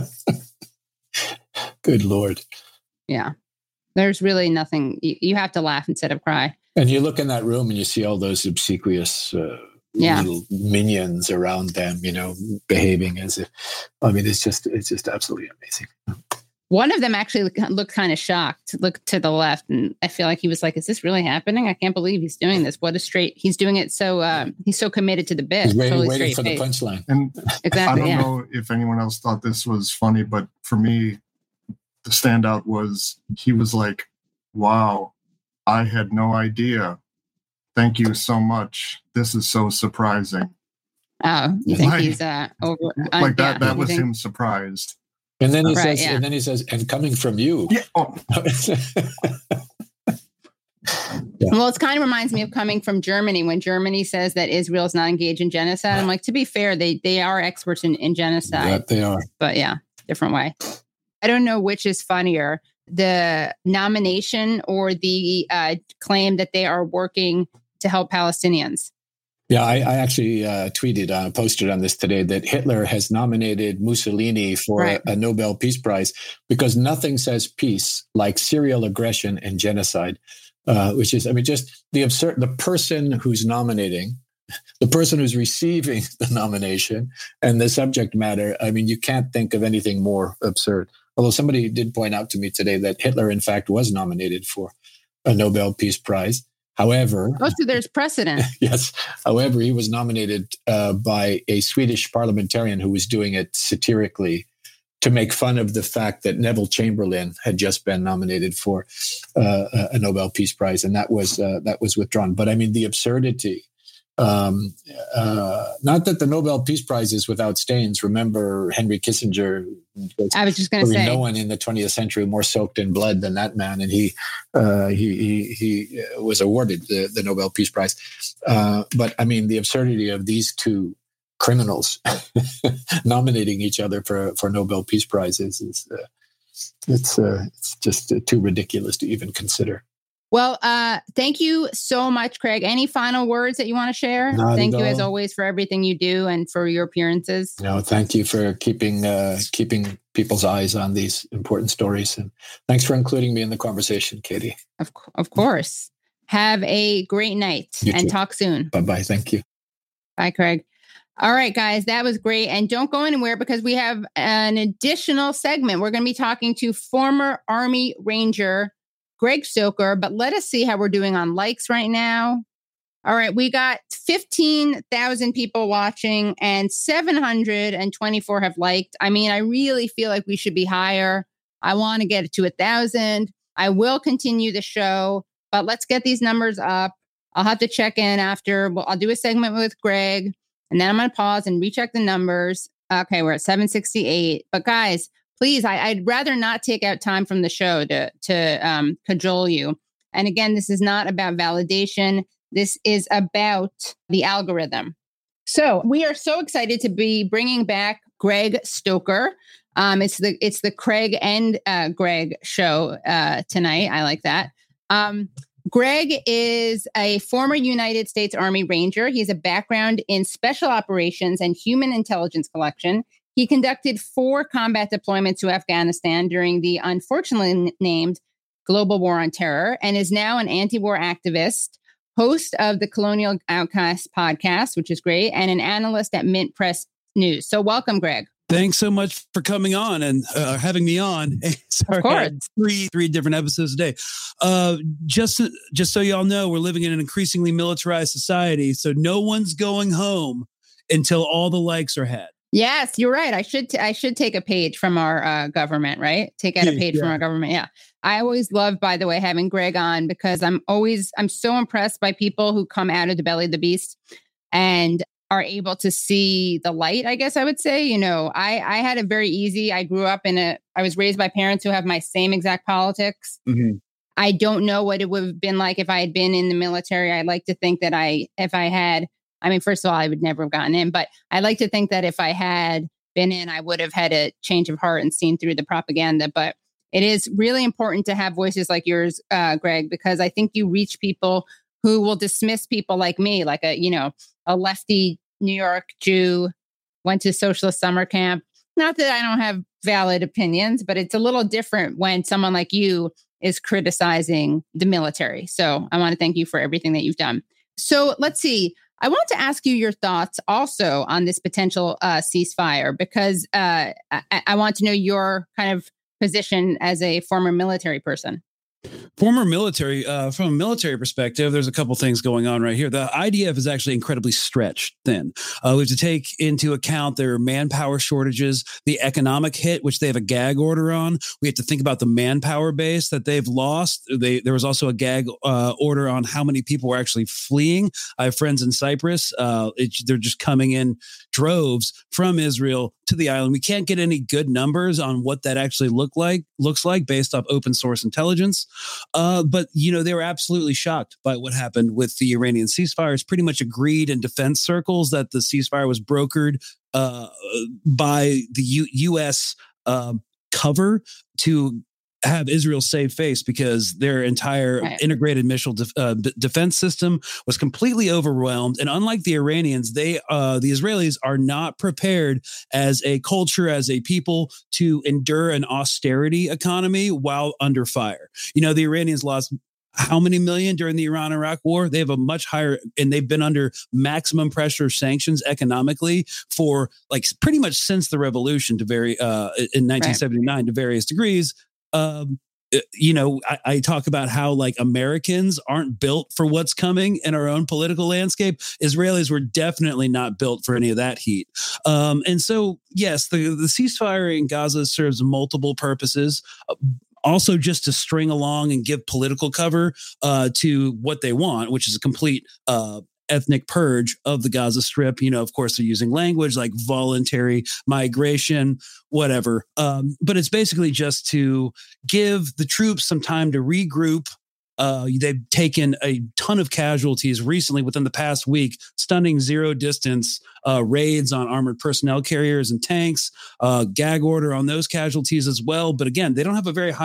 Good Lord. Yeah. There's really nothing. You have to laugh instead of cry. And you look in that room and you see all those obsequious little minions around them, behaving as if, it's just absolutely amazing. One of them actually looked kind of shocked, looked to the left. And I feel like he was like, is this really happening? I can't believe he's doing this. He's doing it so, he's so committed to the bit. He's waiting for the punchline. And exactly, I don't know if anyone else thought this was funny, but for me, the standout was, he was like, wow, I had no idea. Thank you so much. This is so surprising. Oh, you think he's over? Like that? That was him surprised. And then he says, and coming from you. Yeah. Oh. Yeah. Well, it kind of reminds me of coming from Germany, when Germany says that Israel's not engaged in genocide. I'm like, to be fair, they are experts in genocide. Yep, they are. But yeah, different way. I don't know which is funnier, the nomination or the claim that they are working to help Palestinians. Yeah, I actually posted on this today that Hitler has nominated Mussolini for a Nobel Peace Prize because nothing says peace like serial aggression and genocide, which is, just the person who's nominating, the person who's receiving the nomination and the subject matter. You can't think of anything more absurd. Although somebody did point out to me today that Hitler, in fact, was nominated for a Nobel Peace Prize. However... Oh, so there's precedent. Yes. However, he was nominated by a Swedish parliamentarian who was doing it satirically to make fun of the fact that Neville Chamberlain had just been nominated for a Nobel Peace Prize, and that was withdrawn. But the absurdity... not that the Nobel Peace Prize is without stains. Remember Henry Kissinger? I was just going to say, no one in the 20th century more soaked in blood than that man, and he was awarded the Nobel Peace Prize. But the absurdity of these two criminals nominating each other for Nobel Peace Prizes it's just too ridiculous to even consider. Well, thank you so much, Craig. Any final words that you want to share? Thank you, as always, for everything you do and for your appearances. No, thank you for keeping people's eyes on these important stories. And thanks for including me in the conversation, Katie. Of course. Have a great night and talk soon. Bye-bye. Thank you. Bye, Craig. All right, guys, that was great. And don't go anywhere because we have an additional segment. We're going to be talking to former Army Ranger Greg Stoker, but let us see how we're doing on likes right now. All right, we got 15,000 people watching and 724 have liked. I mean, I really feel like we should be higher. I want to get it to 1,000. I will continue the show, but let's get these numbers up. I'll have to check in after. I'll do a segment with Greg, and then I'm going to pause and recheck the numbers. Okay, we're at 768. But guys, please, I'd rather not take out time from the show to cajole you. And again, this is not about validation. This is about the algorithm. So we are so excited to be bringing back Greg Stoker. It's the Craig and Greg show tonight. I like that. Greg is a former United States Army Ranger. He has a background in special operations and human intelligence collection. He conducted 4 combat deployments to Afghanistan during the unfortunately named Global War on Terror and is now an anti-war activist, host of the Colonial Outcast podcast, which is great, and an analyst at Mint Press News. So welcome, Greg. Thanks so much for coming on and having me on. Sorry, of course. Three different episodes a day. Just so y'all know, we're living in an increasingly militarized society, so no one's going home until all the likes are had. Yes, you're right. I should take a page from our government, right? Take out a page from our government. Yeah. I always love, by the way, having Greg on because I'm so impressed by people who come out of the belly of the beast and are able to see the light, I guess I would say. You know, I had it very easy. I grew up I was raised by parents who have my same exact politics. Mm-hmm. I don't know what it would have been like if I had been in the military. I'd like to think that first of all, I would never have gotten in, but I like to think that if I had been in, I would have had a change of heart and seen through the propaganda. But it is really important to have voices like yours, Greg, because I think you reach people who will dismiss people like me, like a lefty New York Jew, went to socialist summer camp. Not that I don't have valid opinions, but it's a little different when someone like you is criticizing the military. So I want to thank you for everything that you've done. So let's see. I want to ask you your thoughts also on this potential ceasefire, because I want to know your kind of position as a former military person. Former military, from a military perspective, there's a couple things going on right here. The IDF is actually incredibly stretched thin. We have to take into account their manpower shortages, the economic hit, which they have a gag order on. We have to think about the manpower base that they've lost. There was also a gag order on how many people were actually fleeing. I have friends in Cyprus. They're just coming in droves from Israel to the island. We can't get any good numbers on what that actually looks like based off open source intelligence. But, they were absolutely shocked by what happened with the Iranian ceasefire. It's pretty much agreed in defense circles that the ceasefire was brokered by the U.S. Cover to have Israel save face because their entire integrated missile defense system was completely overwhelmed. And unlike the Iranians, the Israelis are not prepared as a culture, as a people, to endure an austerity economy while under fire. The Iranians lost how many million during the Iran-Iraq war? They have a much higher, and they've been under maximum pressure sanctions economically for pretty much since the revolution in 1979 to various degrees. I talk about how Americans aren't built for what's coming in our own political landscape. Israelis were definitely not built for any of that heat. And so, yes, the ceasefire in Gaza serves multiple purposes. Also just to string along and give political cover to what they want, which is a complete ethnic purge of the Gaza Strip. Of course, they're using language like voluntary migration, whatever. But it's basically just to give the troops some time to regroup. They've taken a ton of casualties recently within the past week, stunning zero distance raids on armored personnel carriers and tanks, gag order on those casualties as well. But again, they don't have a very high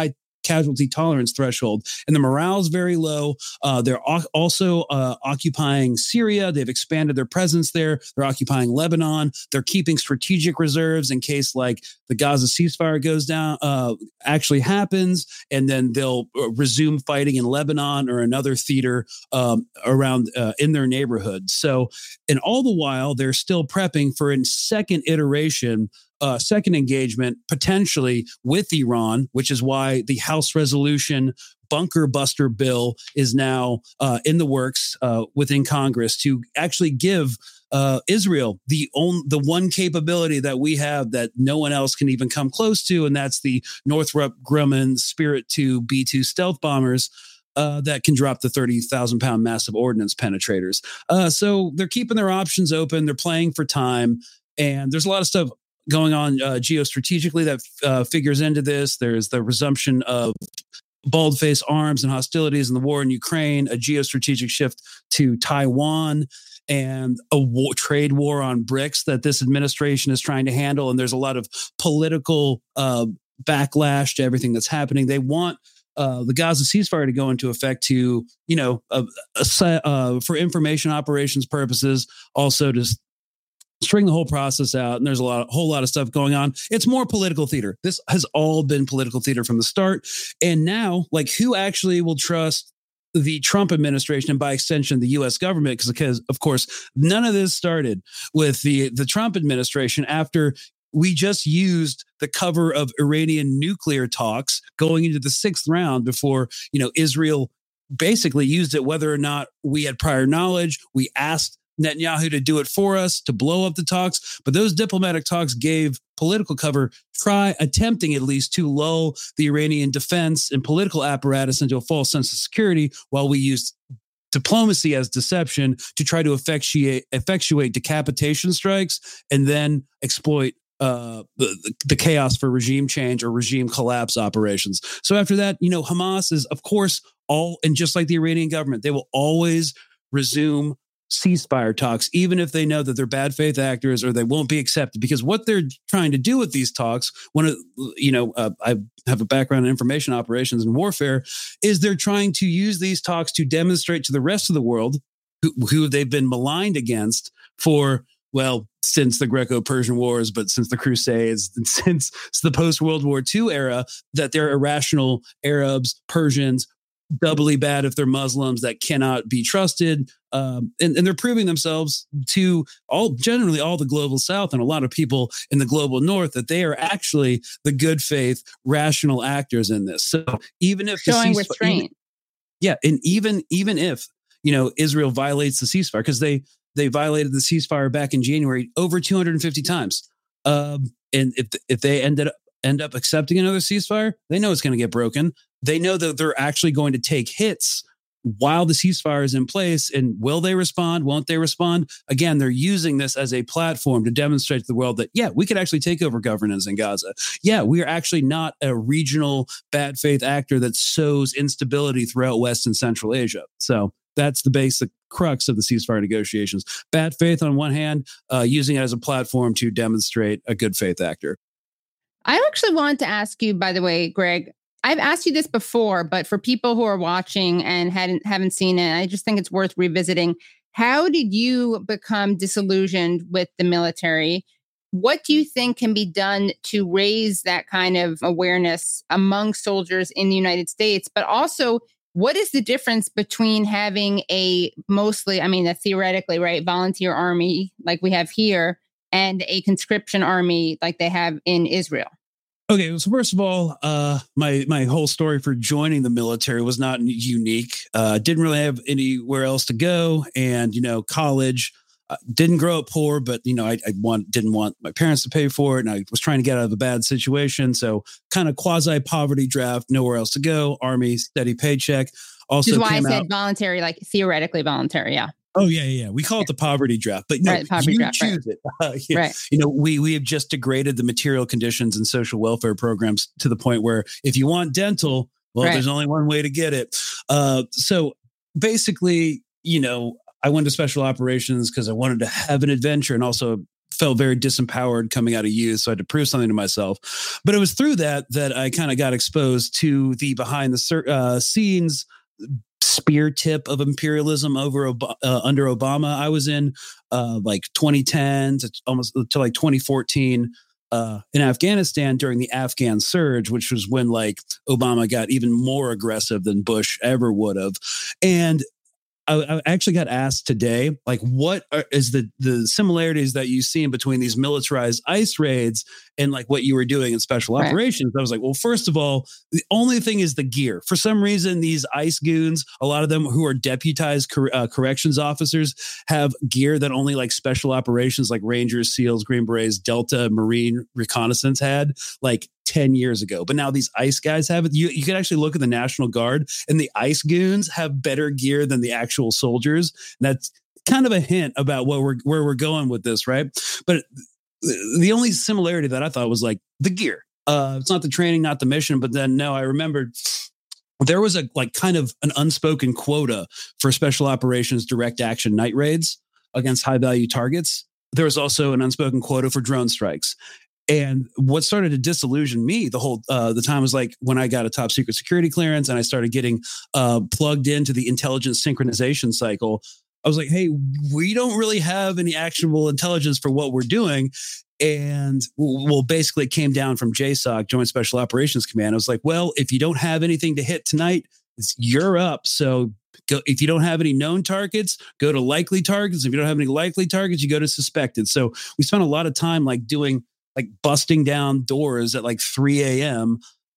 casualty tolerance threshold, and the morale is very low. They're also occupying Syria. They've expanded their presence there. They're occupying Lebanon. They're keeping strategic reserves in case like the Gaza ceasefire goes down, actually happens, and then they'll resume fighting in Lebanon or another theater around in their neighborhood. So, and all the while, they're still prepping for a second iteration, second engagement, potentially with Iran, which is why the House resolution bunker buster bill is now in the works within Congress to actually give Israel the one capability that we have that no one else can even come close to, and that's the Northrop Grumman Spirit 2 B-2 stealth bombers that can drop the 30,000-pound massive ordnance penetrators. So they're keeping their options open. They're playing for time, and there's a lot of stuff going on geostrategically that figures into this. There's the resumption of bald-faced arms and hostilities in the war in Ukraine, a geostrategic shift to Taiwan, and a trade war on BRICS that this administration is trying to handle. And there's a lot of political backlash to everything that's happening. They want the Gaza ceasefire to go into effect to, for information operations purposes, also to string the whole process out. And there's a whole lot of stuff going on. It's more political theater. This has all been political theater from the start. And now, like, who actually will trust the Trump administration and by extension, the U.S. government? Because of course, none of this started with the Trump administration after we just used the cover of Iranian nuclear talks going into the sixth round before, Israel basically used it, whether or not we had prior knowledge. We asked Netanyahu to do it for us, to blow up the talks. But those diplomatic talks gave political cover, attempting at least to lull the Iranian defense and political apparatus into a false sense of security, while we used diplomacy as deception to try to effectuate decapitation strikes and then exploit the chaos for regime change or regime collapse operations. So after that, Hamas is, of course, and just like the Iranian government, they will always resume ceasefire talks, even if they know that they're bad faith actors or they won't be accepted. Because what they're trying to do with these talks, I have a background in information operations and warfare, is they're trying to use these talks to demonstrate to the rest of the world who they've been maligned against for, since the Greco-Persian Wars, but since the Crusades, and since the post-World War II era, that they're irrational Arabs, Persians, doubly bad if they're Muslims, that cannot be trusted. And they're proving themselves to generally all the global South and a lot of people in the global North that they are actually the good faith, rational actors in this. So even if showing restraint. And even if, Israel violates the ceasefire, because they violated the ceasefire back in January over 250 times. And if they end up accepting another ceasefire, they know it's going to get broken. They know that they're actually going to take hits while the ceasefire is in place. And will they respond? Won't they respond? Again, they're using this as a platform to demonstrate to the world that, we could actually take over governance in Gaza. We are actually not a regional bad faith actor that sows instability throughout West and Central Asia. So that's the basic crux of the ceasefire negotiations. Bad faith on one hand, using it as a platform to demonstrate a good faith actor. I actually wanted to ask you, by the way, Greg, I've asked you this before, but for people who are watching and haven't seen it, I just think it's worth revisiting. How did you become disillusioned with the military? What do you think can be done to raise that kind of awareness among soldiers in the United States? But also, what is the difference between having a theoretically, right, volunteer army like we have here and a conscription army like they have in Israel? Okay, so first of all, my whole story for joining the military was not unique. Didn't really have anywhere else to go, and college. Didn't grow up poor, but I didn't want my parents to pay for it, and I was trying to get out of a bad situation. So kind of quasi poverty draft, nowhere else to go. Army, steady paycheck. Also, which is why I said voluntary, like theoretically voluntary. Yeah. Oh yeah. We call it the poverty draft, but no, poverty draft, choose it. Right. We have just degraded the material conditions and social welfare programs to the point where if you want dental, there's only one way to get it. So basically, I went to special operations because I wanted to have an adventure and also felt very disempowered coming out of youth. So I had to prove something to myself. But it was through that I kind of got exposed to the behind the scenes spear tip of imperialism under Obama. I was in like 2010 to like 2014 in Afghanistan during the Afghan surge, which was when like Obama got even more aggressive than Bush ever would have. And I actually got asked today, like, what is the similarities that you see in between these militarized ICE raids and like what you were doing in special operations? I was like, well, first of all, the only thing is the gear. For some reason, these ICE goons, a lot of them who are deputized corrections officers, have gear that only like special operations like Rangers, SEALs, Green Berets, Delta, Marine reconnaissance had like 10 years ago. But now these ICE guys have it. You can actually look at the National Guard, and the ICE goons have better gear than the actual soldiers. And that's kind of a hint about where we're going with this, right? But the only similarity that I thought was like the gear. It's not the training, not the mission. But then no, I remembered there was a like kind of an unspoken quota for special operations direct action night raids against high value targets. There was also an unspoken quota for drone strikes. And what started to disillusion me the time was like when I got a top secret security clearance and I started getting plugged into the intelligence synchronization cycle. I was like, hey, we don't really have any actionable intelligence for what we're doing. And well, basically it came down from JSOC, Joint Special Operations Command. I was like, well, if you don't have anything to hit tonight, you're up. So if you don't have any known targets, go to likely targets. If you don't have any likely targets, you go to suspected. So we spent a lot of time like doing like busting down doors at like 3 a.m.,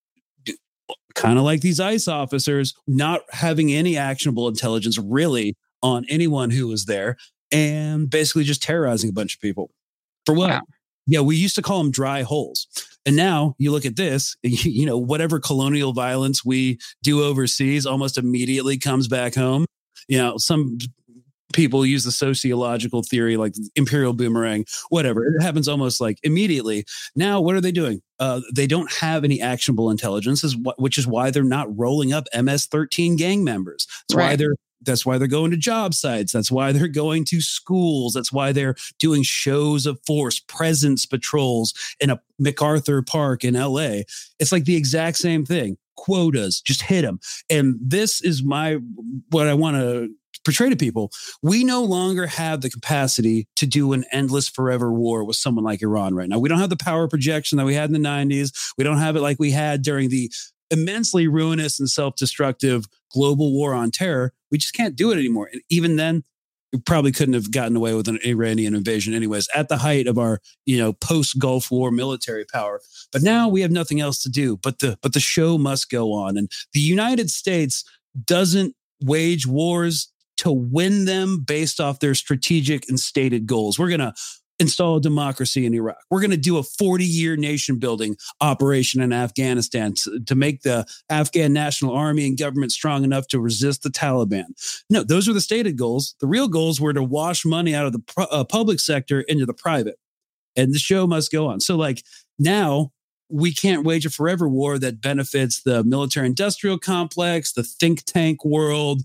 kind of like these ICE officers, not having any actionable intelligence really on anyone who was there, and basically just terrorizing a bunch of people. For what? Wow. Yeah, we used to call them dry holes. And now you look at this, you know, whatever colonial violence we do overseas almost immediately comes back home. You know, some people use the sociological theory like imperial boomerang, whatever. It happens almost like immediately. Now, what are they doing? They don't have any actionable intelligence, which is why they're not rolling up MS-13 gang members. That's why they're going to job sites. That's why they're going to schools. That's why they're doing shows of force, presence patrols in a MacArthur Park in LA. It's like the exact same thing. Quotas, just hit them. And this is what I want to portray to people. We no longer have the capacity to do an endless forever war with someone like Iran right now. We don't have the power projection that we had in the 90s. We don't have it like we had during the immensely ruinous and self-destructive global war on terror. We just can't do it anymore. And even then, we probably couldn't have gotten away with an Iranian invasion anyways, at the height of our, post-Gulf War military power. But now we have nothing else to do. But the show must go on. And the United States doesn't wage wars to win them based off their strategic and stated goals. We're going to install a democracy in Iraq. We're going to do a 40-year nation building operation in Afghanistan to make the Afghan National Army and government strong enough to resist the Taliban. No, those are the stated goals. The real goals were to wash money out of the public sector into the private. And the show must go on. So now we can't wage a forever war that benefits the military industrial complex, the think tank world,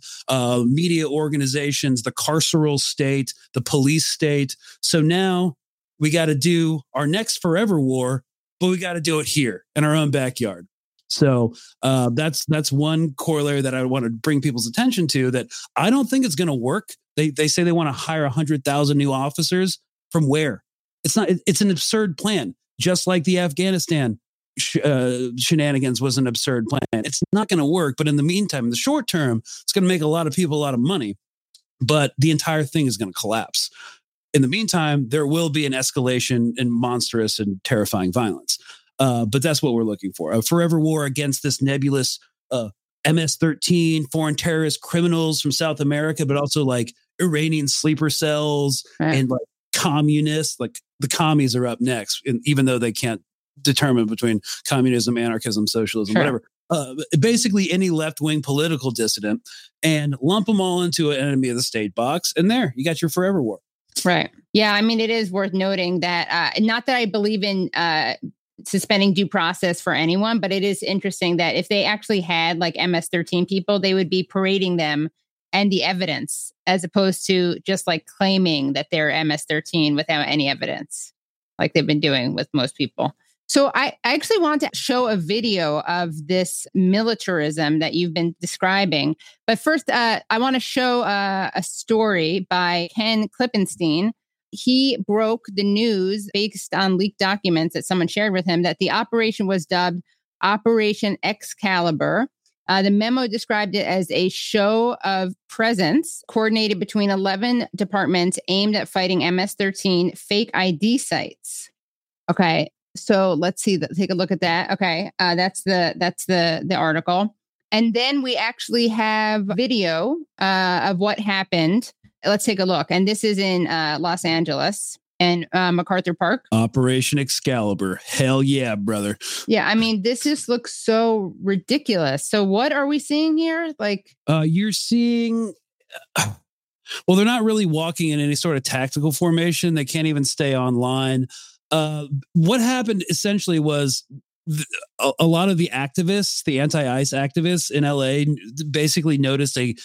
media organizations, the carceral state, the police state. So now we got to do our next forever war, but we got to do it here in our own backyard. So that's one corollary that I want to bring people's attention to, that I don't think it's going to work. They say they want to hire 100,000 new officers. From where? It's not. It's an absurd plan. Just like the Afghanistan shenanigans was an absurd plan. It's not going to work. But in the meantime, in the short term, it's going to make a lot of people a lot of money. But the entire thing is going to collapse. In the meantime, there will be an escalation in monstrous and terrifying violence. But that's what we're looking for. A forever war against this nebulous MS-13, foreign terrorist criminals from South America, but also like Iranian sleeper cells and like communists. Like the commies are up next, and even though they can't determine between communism, anarchism, socialism, whatever. Basically any left-wing political dissident, and lump them all into an enemy of the state box. And there, you got your forever war. Right. Yeah. I mean, it is worth noting that, not that I believe in suspending due process for anyone, but it is interesting that if they actually had like MS-13 people, they would be parading them and the evidence, as opposed to just like claiming that they're MS-13 without any evidence, like they've been doing with most people. So I actually want to show a video of this militarism that you've been describing. But first, I want to show a story by Ken Klippenstein. He broke the news based on leaked documents that someone shared with him that the operation was dubbed Operation Excalibur. The memo described it as a show of presence coordinated between 11 departments aimed at fighting MS-13 fake ID sites. Okay. So let's see. Take a look at that. Okay, that's the article, and then we actually have video of what happened. Let's take a look. And this is in Los Angeles and MacArthur Park. Operation Excalibur. Hell yeah, brother. Yeah, I mean, this just looks so ridiculous. So what are we seeing here? Like, you're seeing. Well, they're not really walking in any sort of tactical formation. They can't even stay online. What happened essentially was a lot of the activists, the anti-ICE activists in LA, basically noticed a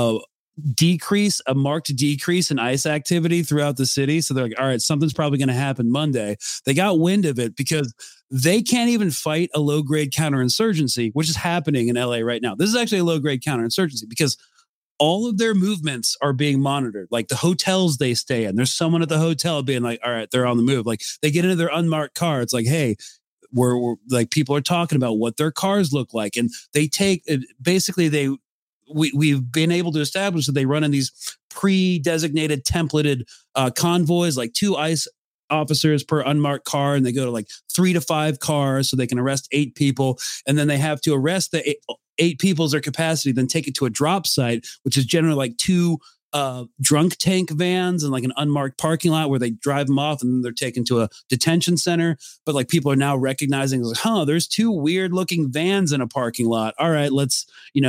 marked decrease in ICE activity throughout the city. So they're like, all right, something's probably going to happen Monday. They got wind of it because they can't even fight a low-grade counterinsurgency, which is happening in LA right now. This is actually a low-grade counterinsurgency because all of their movements are being monitored. Like the hotels they stay in, there's someone at the hotel being like, all right, they're on the move. Like they get into their unmarked car. It's like, hey, we're like, people are talking about what their cars look like. And they take, basically we've been able to establish that they run in these pre-designated templated convoys, like 2 ICE officers per unmarked car. And they go to like 3 to 5 cars so they can arrest 8 people. And then they have to arrest the 8 people as their capacity, then take it to a drop site, which is generally like 2 drunk tank vans and like an unmarked parking lot where they drive them off and then they're taken to a detention center. But like people are now recognizing, like, there's 2 weird looking vans in a parking lot. All right, let's,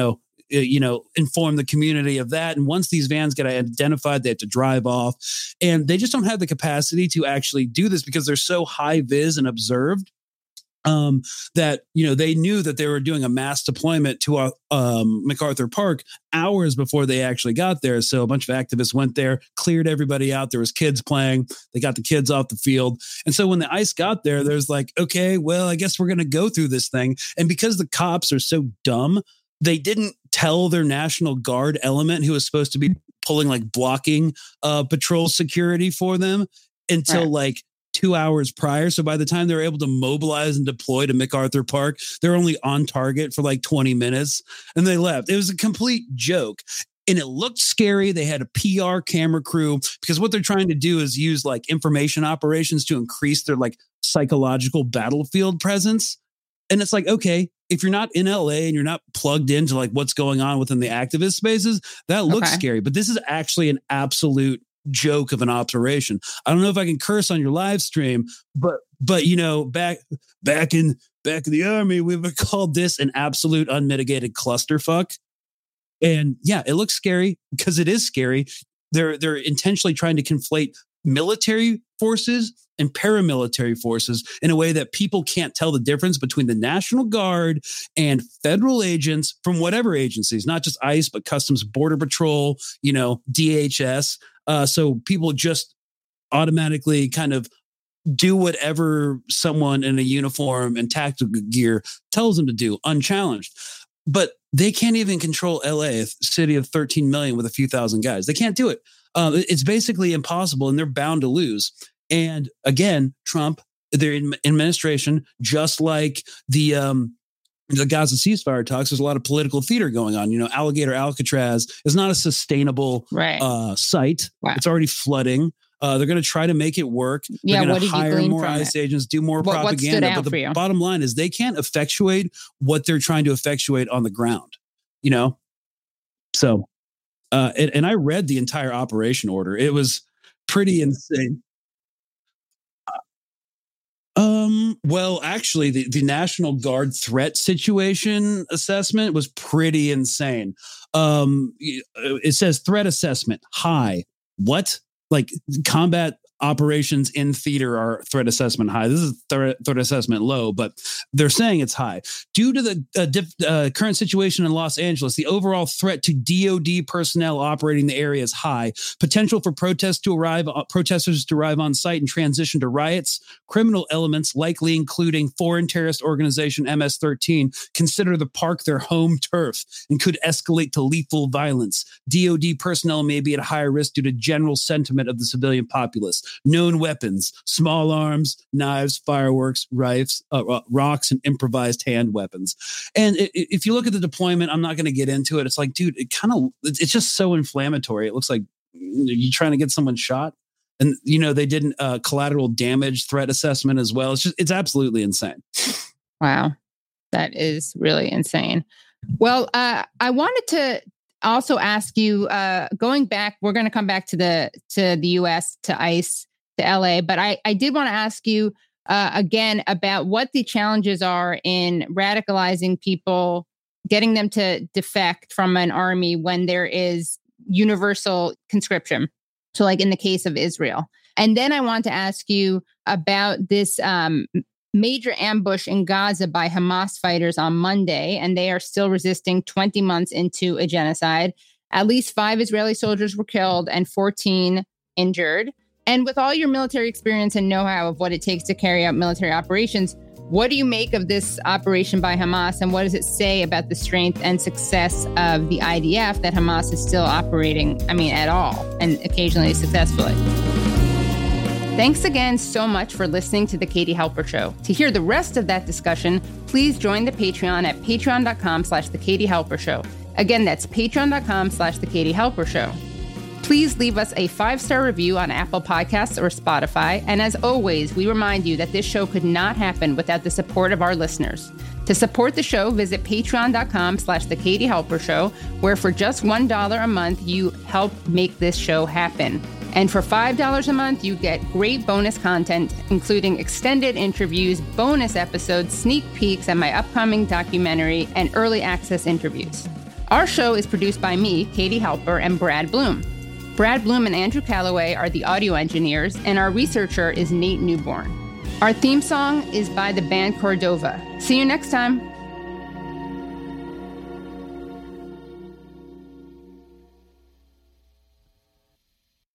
inform the community of that. And once these vans get identified, they have to drive off. And they just don't have the capacity to actually do this because they're so high vis and observed. That, they knew that they were doing a mass deployment to MacArthur Park hours before they actually got there. So a bunch of activists went there, cleared everybody out. There was kids playing. They got the kids off the field. And so when the ICE got there, there's like, okay, well, I guess we're going to go through this thing. And because the cops are so dumb, they didn't tell their National Guard element who was supposed to be pulling like blocking patrol security for them until like 2 hours prior. So by the time they were able to mobilize and deploy to MacArthur Park, they're only on target for like 20 minutes and they left. It was a complete joke. And it looked scary. They had a PR camera crew because what they're trying to do is use like information operations to increase their like psychological battlefield presence. And it's like, okay, if you're not in LA and you're not plugged into like what's going on within the activist spaces, that looks scary. But this is actually an absolute joke of an operation. I don't know if I can curse on your live stream, but back in the Army, we would call this an absolute unmitigated clusterfuck. And yeah, it looks scary because it is scary. They're intentionally trying to conflate military forces and paramilitary forces in a way that people can't tell the difference between the National Guard and federal agents from whatever agencies, not just ICE, but Customs Border Patrol, DHS. So people just automatically kind of do whatever someone in a uniform and tactical gear tells them to do, unchallenged. But they can't even control LA, a city of 13 million with a few thousand guys. They can't do it. It's basically impossible, and they're bound to lose. And again, Trump, their administration, just like the Gaza ceasefire talks, there's a lot of political theater going on. Alligator Alcatraz is not a sustainable site. Wow. It's already flooding. They're going to try to make it work. They're going to hire more ICE agents, do more propaganda. But the bottom line is they can't effectuate what they're trying to effectuate on the ground. So, and I read the entire operation order. It was pretty insane. Well, actually, the National Guard threat situation assessment was pretty insane. It says threat assessment high. What? Like combat operations in theater are threat assessment high. This is threat assessment low, but they're saying it's high. Due to the current situation in Los Angeles, the overall threat to DoD personnel operating the area is high. Potential for protesters to arrive on site and transition to riots. Criminal elements, likely including foreign terrorist organization MS-13, consider the park their home turf and could escalate to lethal violence. DoD personnel may be at higher risk due to general sentiment of the civilian populace. Known weapons, small arms, knives, fireworks, rocks, and improvised hand weapons. And if you look at the deployment, I'm not going to get into it. It's like, dude, it's just so inflammatory. It looks like you're trying to get someone shot. And, they did collateral damage threat assessment as well. It's absolutely insane. Wow. That is really insane. Well, I wanted to also ask you, going back, we're going to come back to the US, to ICE, to LA, but I did want to ask you again about what the challenges are in radicalizing people, getting them to defect from an army when there is universal conscription. So like in the case of Israel. And then I want to ask you about this major ambush in Gaza by Hamas fighters on Monday, and they are still resisting 20 months into a genocide. At least 5 Israeli soldiers were killed and 14 injured. And with all your military experience and know-how of what it takes to carry out military operations, what do you make of this operation by Hamas, and what does it say about the strength and success of the IDF that Hamas is still operating, at all, and occasionally successfully? Thanks again so much for listening to The Katie Halper Show. To hear the rest of that discussion, please join the Patreon at patreon.com/The Katie Halper Show. Again, that's patreon.com/The Katie Halper Show. Please leave us a 5-star review on Apple Podcasts or Spotify. And as always, we remind you that this show could not happen without the support of our listeners. To support the show, visit patreon.com/The Katie Halper Show, where for just $1 a month, you help make this show happen. And for $5 a month, you get great bonus content, including extended interviews, bonus episodes, sneak peeks at my upcoming documentary, and early access interviews. Our show is produced by me, Katie Halper, and Brad Bloom. Brad Bloom and Andrew Calloway are the audio engineers, and our researcher is Nate Newborn. Our theme song is by the band Cordova. See you next time.